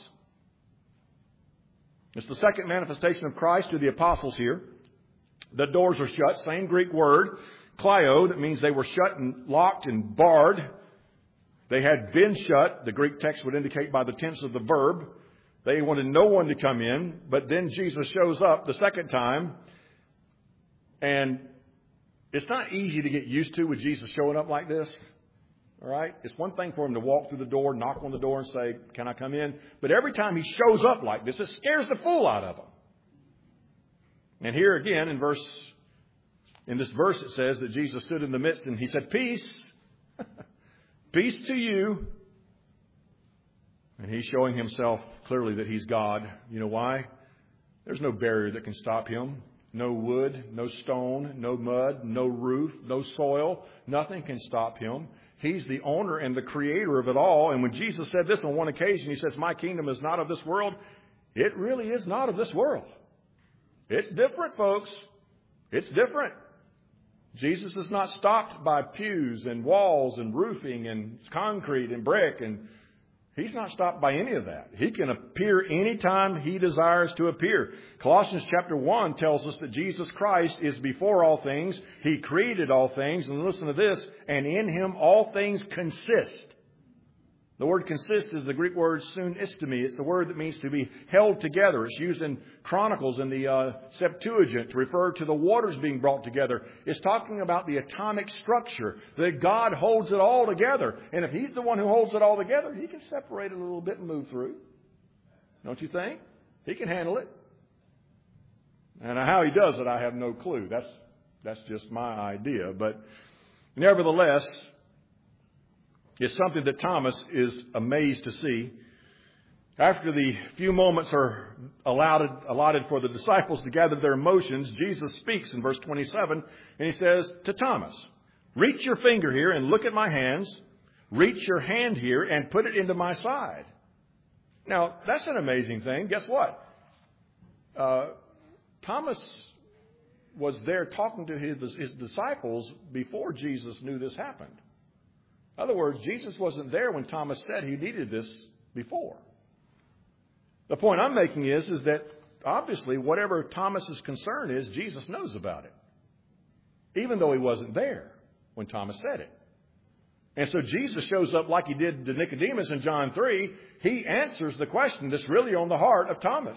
It's the second manifestation of Christ to the apostles here. The doors are shut. Same Greek word. Kleio. That means they were shut and locked and barred. They had been shut. The Greek text would indicate by the tense of the verb. They wanted no one to come in. But then Jesus shows up the second time. And it's not easy to get used to with Jesus showing up like this. All right? It's one thing for him to walk through the door, knock on the door and say, can I come in? But every time he shows up like this, it scares the fool out of him. And here again in verse, in this verse it says that Jesus stood in the midst and he said, peace, peace to you. And he's showing himself clearly that he's God. You know why? There's no barrier that can stop him. No wood, no stone, no mud, no roof, no soil. Nothing can stop him. He's the owner and the creator of it all. And when Jesus said this on one occasion, he says, my kingdom is not of this world. It really is not of this world. It's different, folks. It's different. Jesus is not stopped by pews and walls and roofing and concrete and brick, and He's not stopped by any of that. He can appear anytime He desires to appear. Colossians chapter one tells us that Jesus Christ is before all things. He created all things. And listen to this, and in Him all things consist. The word consist is the Greek word sunistemi. It's the word that means to be held together. It's used in Chronicles in the uh, Septuagint to refer to the waters being brought together. It's talking about the atomic structure, that God holds it all together. And if He's the one who holds it all together, He can separate it a little bit and move through. Don't you think? He can handle it. And how He does it, I have no clue. That's, that's just my idea. But nevertheless, it's something that Thomas is amazed to see. After the few moments are allotted, allotted for the disciples to gather their emotions, Jesus speaks in verse twenty-seven, and He says to Thomas, reach your finger here and look at my hands. Reach your hand here and put it into my side. Now, that's an amazing thing. Guess what? Uh, Thomas was there talking to his, his disciples before Jesus knew this happened. In other words, Jesus wasn't there when Thomas said he needed this before. The point I'm making is, is that obviously whatever Thomas's concern is, Jesus knows about it. Even though He wasn't there when Thomas said it. And so Jesus shows up like He did to Nicodemus in John three. He answers the question that's really on the heart of Thomas.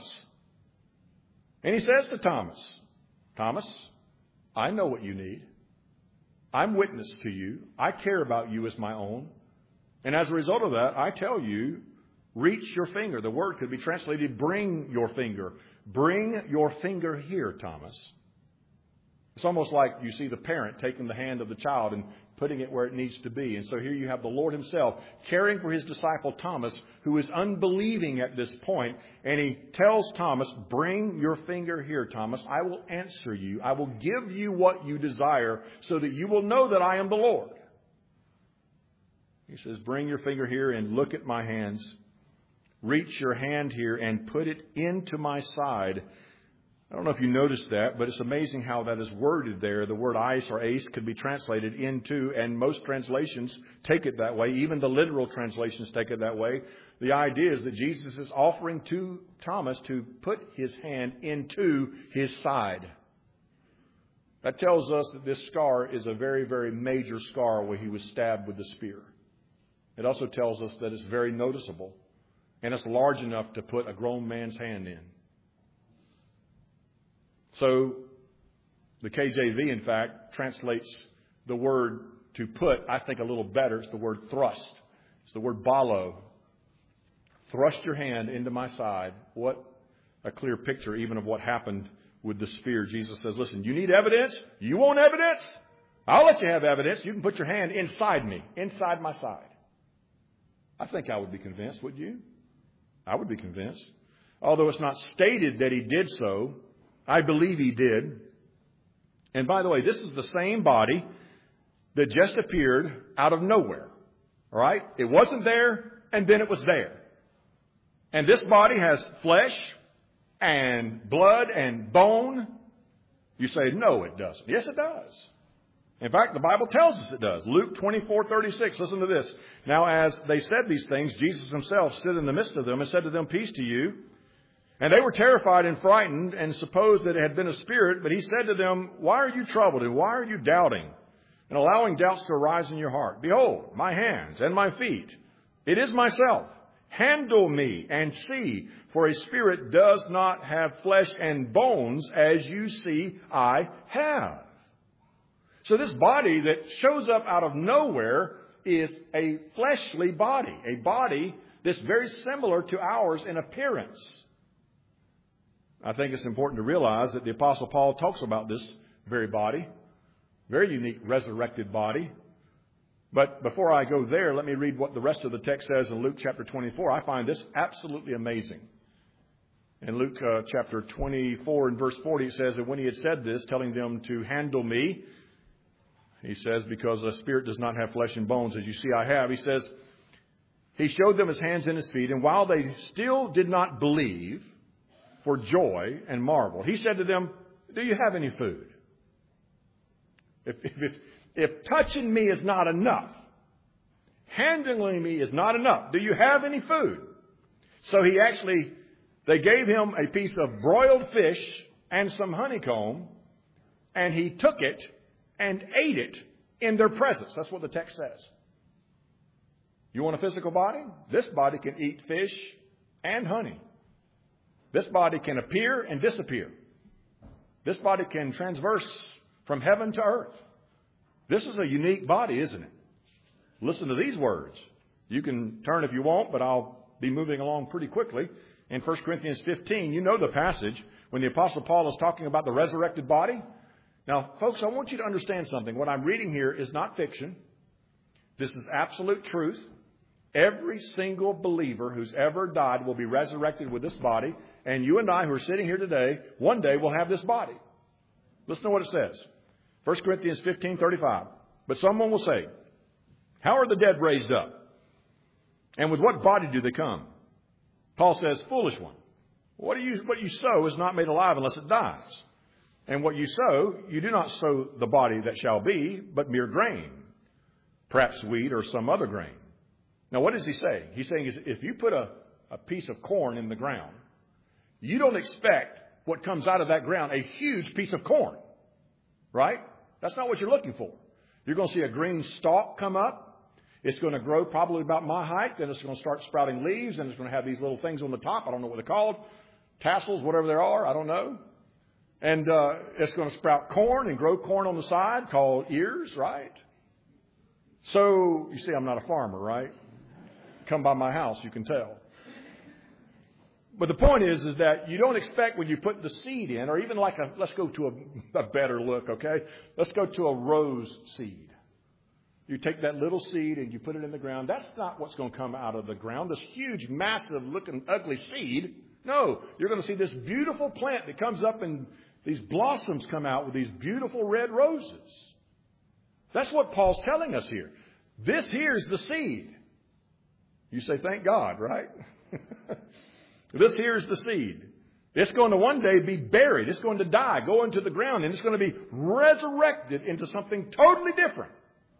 And He says to Thomas, Thomas, I know what you need. I'm witness to you. I care about you as my own. And as a result of that, I tell you, reach your finger. The word could be translated, bring your finger. Bring your finger here, Thomas. It's almost like you see the parent taking the hand of the child and putting it where it needs to be. And so here you have the Lord Himself caring for His disciple Thomas, who is unbelieving at this point. And He tells Thomas, bring your finger here, Thomas. I will answer you. I will give you what you desire so that you will know that I am the Lord. He says, bring your finger here and look at my hands. Reach your hand here and put it into my side. I don't know if you noticed that, but it's amazing how that is worded there. The word ice or ace could be translated into, and most translations take it that way. Even the literal translations take it that way. The idea is that Jesus is offering to Thomas to put his hand into his side. That tells us that this scar is a very, very major scar where he was stabbed with the spear. It also tells us that it's very noticeable, and it's large enough to put a grown man's hand in. So the K J V, in fact, translates the word to put, I think, a little better. It's the word thrust. It's the word balo. Thrust your hand into my side. What a clear picture even of what happened with the spear. Jesus says, listen, you need evidence? You want evidence? I'll let you have evidence. You can put your hand inside me, inside my side. I think I would be convinced, would you? I would be convinced. Although it's not stated that He did so, I believe He did. And by the way, this is the same body that just appeared out of nowhere. All right? It wasn't there, and then it was there. And this body has flesh and blood and bone. You say, no, it doesn't. Yes, it does. In fact, the Bible tells us it does. Luke twenty-four thirty-six. Listen to this. Now, as they said these things, Jesus Himself stood in the midst of them and said to them, peace to you. And they were terrified and frightened and supposed that it had been a spirit. But He said to them, why are you troubled and why are you doubting and allowing doubts to arise in your heart? Behold, my hands and my feet. It is myself. Handle me and see, for a spirit does not have flesh and bones as you see I have. So this body that shows up out of nowhere is a fleshly body, a body that's very similar to ours in appearance. I think it's important to realize that the Apostle Paul talks about this very body, very unique resurrected body. But before I go there, let me read what the rest of the text says in Luke chapter twenty-four. I find this absolutely amazing. In Luke uh, chapter twenty-four and verse forty, it says that when he had said this, telling them to handle me, he says, because a spirit does not have flesh and bones, as you see I have, he says, he showed them his hands and his feet, and while they still did not believe for joy and marvel, he said to them, do you have any food? If, if, if touching me is not enough, handling me is not enough, do you have any food? So he actually, they gave him a piece of broiled fish and some honeycomb, and he took it and ate it in their presence. That's what the text says. You want a physical body? This body can eat fish and honey. This body can appear and disappear. This body can transverse from heaven to earth. This is a unique body, isn't it? Listen to these words. You can turn if you want, but I'll be moving along pretty quickly. In First Corinthians fifteen, you know the passage when the Apostle Paul is talking about the resurrected body. Now, folks, I want you to understand something. What I'm reading here is not fiction. This is absolute truth. Every single believer who's ever died will be resurrected with this body. And you and I who are sitting here today, one day will have this body. Listen to what it says. First Corinthians fifteen thirty-five. But someone will say, how are the dead raised up? And with what body do they come? Paul says, foolish one. What you, what you sow is not made alive unless it dies. And what you sow, you do not sow the body that shall be, but mere grain, perhaps wheat or some other grain. Now, what is he saying? He's saying is if you put a, a piece of corn in the ground, you don't expect what comes out of that ground, a huge piece of corn, right? That's not what you're looking for. You're going to see a green stalk come up. It's going to grow probably about my height. Then it's going to start sprouting leaves, and it's going to have these little things on the top. I don't know what they're called. Tassels, whatever they are. I don't know. And uh, it's going to sprout corn and grow corn on the side called ears, right? So, you see, I'm not a farmer, right? Come by my house, you can tell. But the point is, is that you don't expect when you put the seed in, or even like a, let's go to a, a better look, okay? Let's go to a rose seed. You take that little seed and you put it in the ground. That's not what's going to come out of the ground. This huge, massive looking, ugly seed. No, you're going to see this beautiful plant that comes up and these blossoms come out with these beautiful red roses. That's what Paul's telling us here. This here's the seed. You say, thank God, right? This here's the seed. It's going to one day be buried. It's going to die, go into the ground, and it's going to be resurrected into something totally different.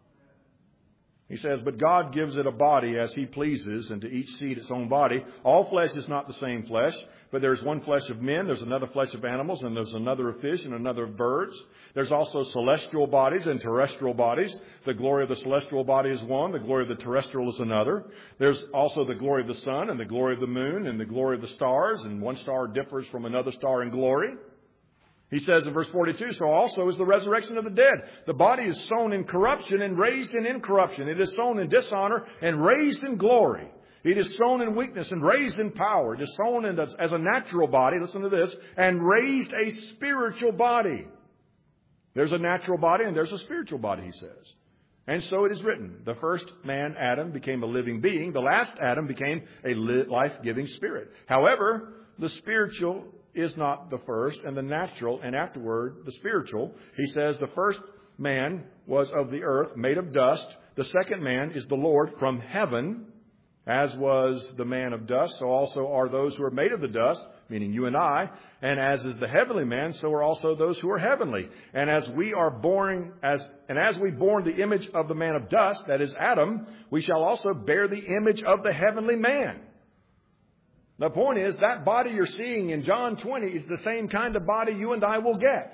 He says, but God gives it a body as He pleases, and to each seed its own body. All flesh is not the same flesh, but there's one flesh of men, there's another flesh of animals, and there's another of fish, and another of birds. There's also celestial bodies and terrestrial bodies. The glory of the celestial body is one, the glory of the terrestrial is another. There's also the glory of the sun, and the glory of the moon, and the glory of the stars, and one star differs from another star in glory. He says in verse forty-two, so also is the resurrection of the dead. The body is sown in corruption and raised in incorruption. It is sown in dishonor and raised in glory. It is sown in weakness and raised in power. It is sown in as, as a natural body, listen to this, and raised a spiritual body. There's a natural body and there's a spiritual body, he says. And so it is written, the first man, Adam, became a living being. The last Adam became a life-giving spirit. However, the spiritual is not the first, and the natural, and afterward the spiritual. He says the first man was of the earth, made of dust. The second man is the Lord from heaven, as was the man of dust. So also are those who are made of the dust, meaning you and I. And as is the heavenly man, so are also those who are heavenly. And as we are born, as and as we born the image of the man of dust, that is Adam, we shall also bear the image of the heavenly man. The point is, that body you're seeing in John twenty is the same kind of body you and I will get.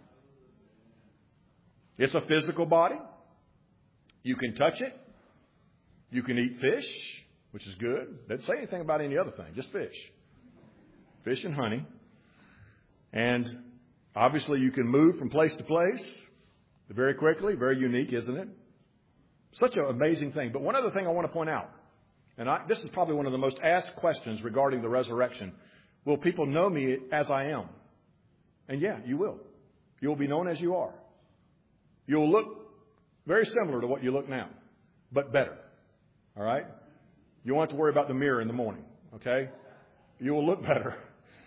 It's a physical body. You can touch it. You can eat fish, which is good. Doesn't say anything about any other thing, just fish. Fish and honey. And obviously you can move from place to place very quickly. Very unique, isn't it? Such an amazing thing. But one other thing I want to point out. And I, this is probably one of the most asked questions regarding the resurrection. Will people know me as I am? And yeah, you will. You'll be known as you are. You'll look very similar to what you look now, but better. All right? You won't have to worry about the mirror in the morning. Okay? You will look better.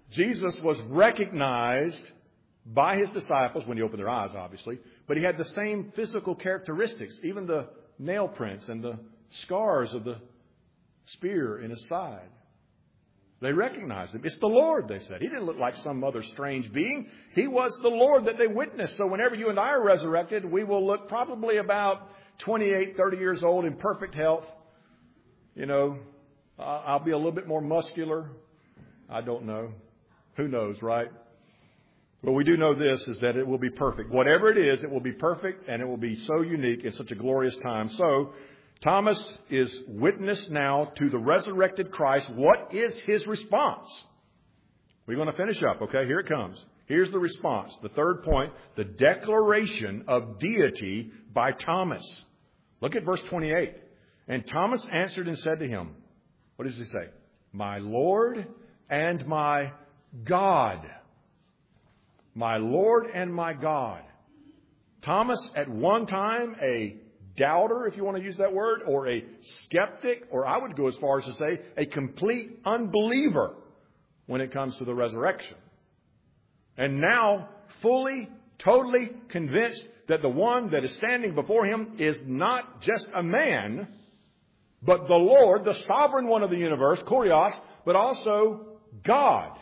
Jesus was recognized by his disciples when he opened their eyes, obviously, but he had the same physical characteristics, even the nail prints and the scars of the spear in his side. They recognized him. It's the Lord, they said. He didn't look like some other strange being. He was the Lord that they witnessed. So whenever you and I are resurrected, we will look probably about twenty-eight, thirty years old in perfect health. You know, I'll be a little bit more muscular. I don't know. Who knows, right? But we do know this, is that it will be perfect. Whatever it is, it will be perfect, and it will be so unique in such a glorious time. So Thomas is witness now to the resurrected Christ. What is his response? We're going to finish up, okay? Here it comes. Here's the response. The third point, the declaration of deity by Thomas. Look at verse twenty-eight. And Thomas answered and said to him, what does he say? My Lord and my God. My Lord and my God. Thomas, at one time, a doubter, if you want to use that word, or a skeptic, or I would go as far as to say a complete unbeliever when it comes to the resurrection. And now fully, totally convinced that the one that is standing before him is not just a man, but the Lord, the sovereign one of the universe, Kurios, but also God.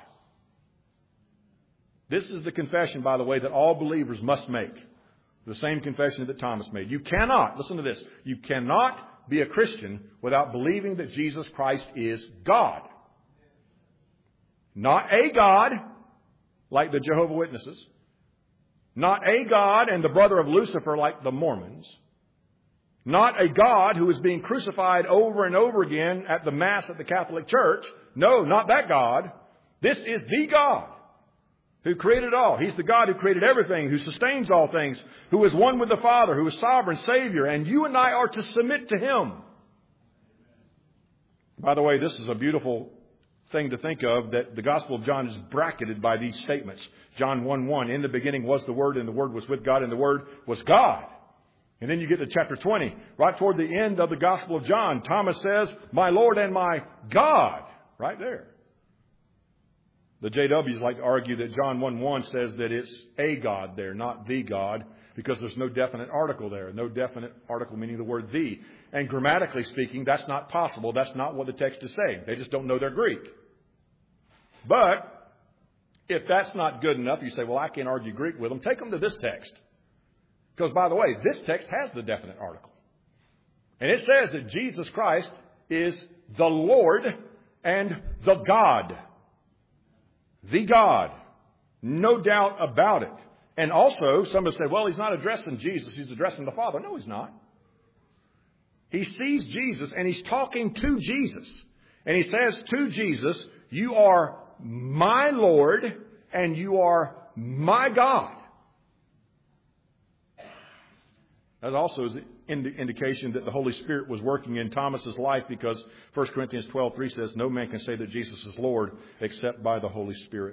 This is the confession, by the way, that all believers must make. The same confession that Thomas made. You cannot, listen to this, you cannot be a Christian without believing that Jesus Christ is God. Not a God, like the Jehovah's Witnesses. Not a God and the brother of Lucifer, like the Mormons. Not a God who is being crucified over and over again at the Mass at the Catholic Church. No, not that God. This is the God who created all. He's the God who created everything, who sustains all things, who is one with the Father, who is sovereign Savior, and you and I are to submit to Him. By the way, this is a beautiful thing to think of, that the Gospel of John is bracketed by these statements. John one one, in the beginning was the Word, and the Word was with God, and the Word was God. And then you get to chapter twenty. Right toward the end of the Gospel of John, Thomas says, my Lord and my God. Right there. The J Ws like to argue that John one one says that it's a God there, not the God, because there's no definite article there. No definite article meaning the word the. And grammatically speaking, that's not possible. That's not what the text is saying. They just don't know their Greek. But if that's not good enough, you say, well, I can't argue Greek with them. Take them to this text. Because, by the way, this text has the definite article. And it says that Jesus Christ is the Lord and the God. The God. No doubt about it. And also, somebody say, well, he's not addressing Jesus. He's addressing the Father. No, he's not. He sees Jesus and he's talking to Jesus. And he says to Jesus, you are my Lord and you are my God. That also is an indication that the Holy Spirit was working in Thomas's life, because First Corinthians twelve three says, no man can say that Jesus is Lord except by the Holy Spirit.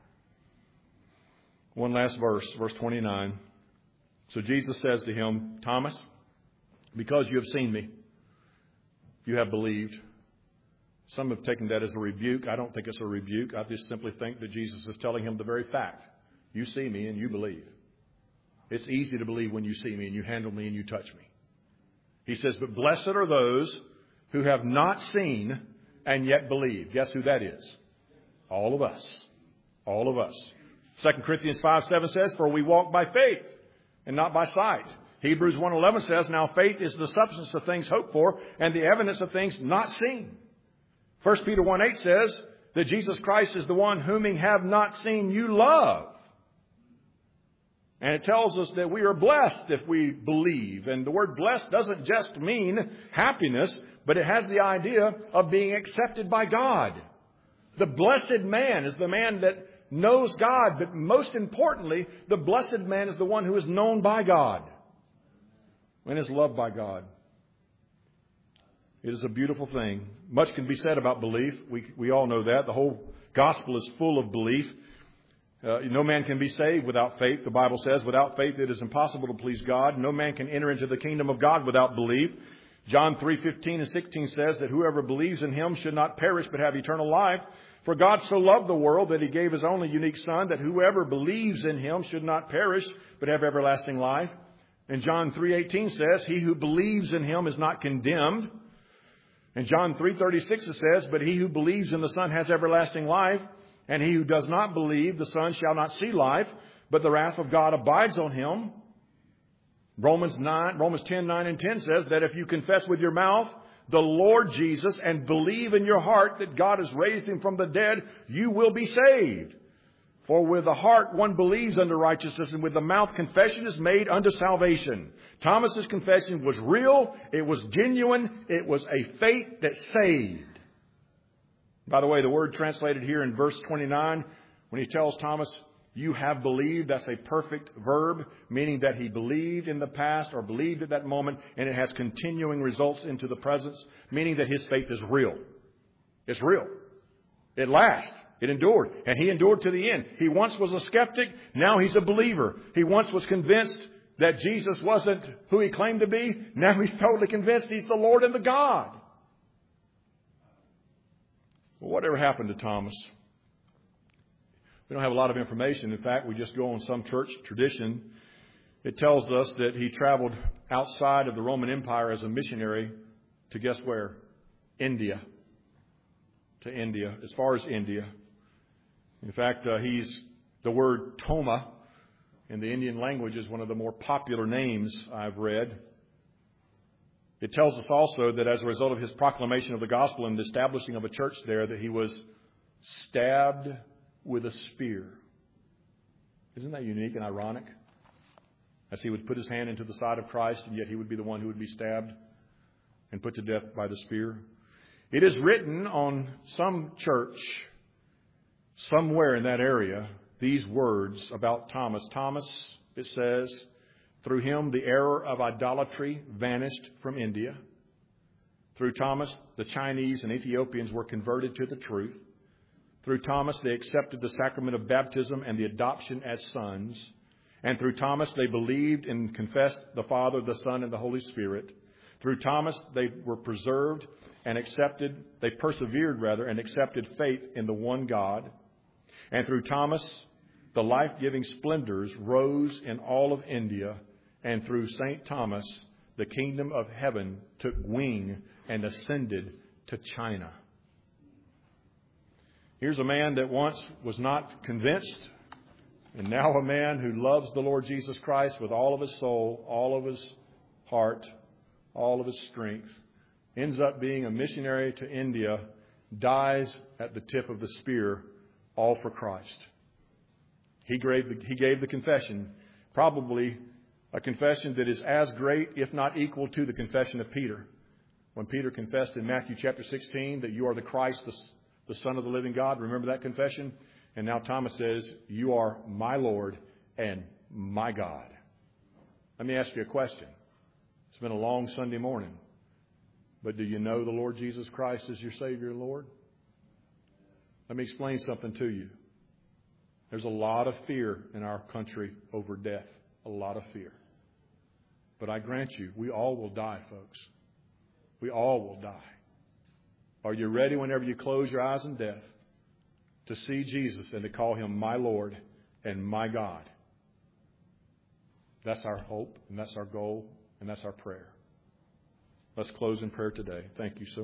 One last verse, verse twenty-nine. So Jesus says to him, Thomas, because you have seen me, you have believed. Some have taken that as a rebuke. I don't think it's a rebuke. I just simply think that Jesus is telling him the very fact. You see me and you believe. It's easy to believe when you see me and you handle me and you touch me. He says, but blessed are those who have not seen and yet believe. Guess who that is? All of us. All of us. Second Corinthians five seven says, for we walk by faith and not by sight. Hebrews one eleven says, now faith is the substance of things hoped for and the evidence of things not seen. First Peter one eight says that Jesus Christ is the one whom ye have not seen you love. And it tells us that we are blessed if we believe. And the word blessed doesn't just mean happiness, but it has the idea of being accepted by God. The blessed man is the man that knows God. But most importantly, the blessed man is the one who is known by God and is loved by God. It is a beautiful thing. Much can be said about belief. We, we all know that. The whole gospel is full of belief. Uh, no man can be saved without faith. The Bible says, without faith it is impossible to please God. No man can enter into the kingdom of God without belief. John three fifteen and sixteen says that whoever believes in him should not perish but have eternal life. For God so loved the world that He gave His only unique Son, that whoever believes in Him should not perish, but have everlasting life. And John three eighteen says, he who believes in Him is not condemned. In John three thirty-six it says, but he who believes in the Son has everlasting life. And he who does not believe the Son shall not see life, but the wrath of God abides on him. Romans nine, Romans ten, nine and ten says that if you confess with your mouth the Lord Jesus and believe in your heart that God has raised Him from the dead, you will be saved. For with the heart one believes unto righteousness, and with the mouth confession is made unto salvation. Thomas's confession was real, it was genuine, it was a faith that saved. By the way, the word translated here in verse twenty-nine, when he tells Thomas, you have believed, that's a perfect verb, meaning that he believed in the past or believed at that moment, and it has continuing results into the present, meaning that his faith is real. It's real. It lasts. It endured. And he endured to the end. He once was a skeptic. Now he's a believer. He once was convinced that Jesus wasn't who He claimed to be. Now he's totally convinced He's the Lord and the God. Well, whatever happened to Thomas? We don't have a lot of information. In fact, we just go on some church tradition. It tells us that he traveled outside of the Roman Empire as a missionary to guess where? India. To India, as far as India. In fact, uh, he's the word Toma in the Indian language is one of the more popular names I've read. It tells us also that as a result of his proclamation of the gospel and the establishing of a church there, that he was stabbed with a spear. Isn't that unique and ironic? As he would put his hand into the side of Christ, and yet he would be the one who would be stabbed and put to death by the spear. It is written on some church somewhere in that area, these words about Thomas. Thomas, it says, through him the error of idolatry vanished from India. Through Thomas, the Chinese and Ethiopians were converted to the truth. Through Thomas, they accepted the sacrament of baptism and the adoption as sons. And through Thomas, they believed and confessed the Father, the Son, and the Holy Spirit. Through Thomas, they were preserved and accepted, they persevered rather, and accepted faith in the one God. And through Thomas, the life-giving splendors rose in all of India. And through Saint Thomas, the kingdom of heaven took wing and ascended to China. Here's a man that once was not convinced, and now a man who loves the Lord Jesus Christ with all of his soul, all of his heart, all of his strength, ends up being a missionary to India, dies at the tip of the spear, all for Christ. He gave the, he gave the confession, probably a confession that is as great, if not equal to the confession of Peter. When Peter confessed in Matthew chapter sixteen that you are the Christ, the, the Son of the living God. Remember that confession? And now Thomas says, you are my Lord and my God. Let me ask you a question. It's been a long Sunday morning. But do you know the Lord Jesus Christ as your Savior and Lord? Let me explain something to you. There's a lot of fear in our country over death. A lot of fear. But I grant you, we all will die, folks. We all will die. Are you ready whenever you close your eyes in death to see Jesus and to call Him my Lord and my God? That's our hope, and that's our goal, and that's our prayer. Let's close in prayer today. Thank you so much.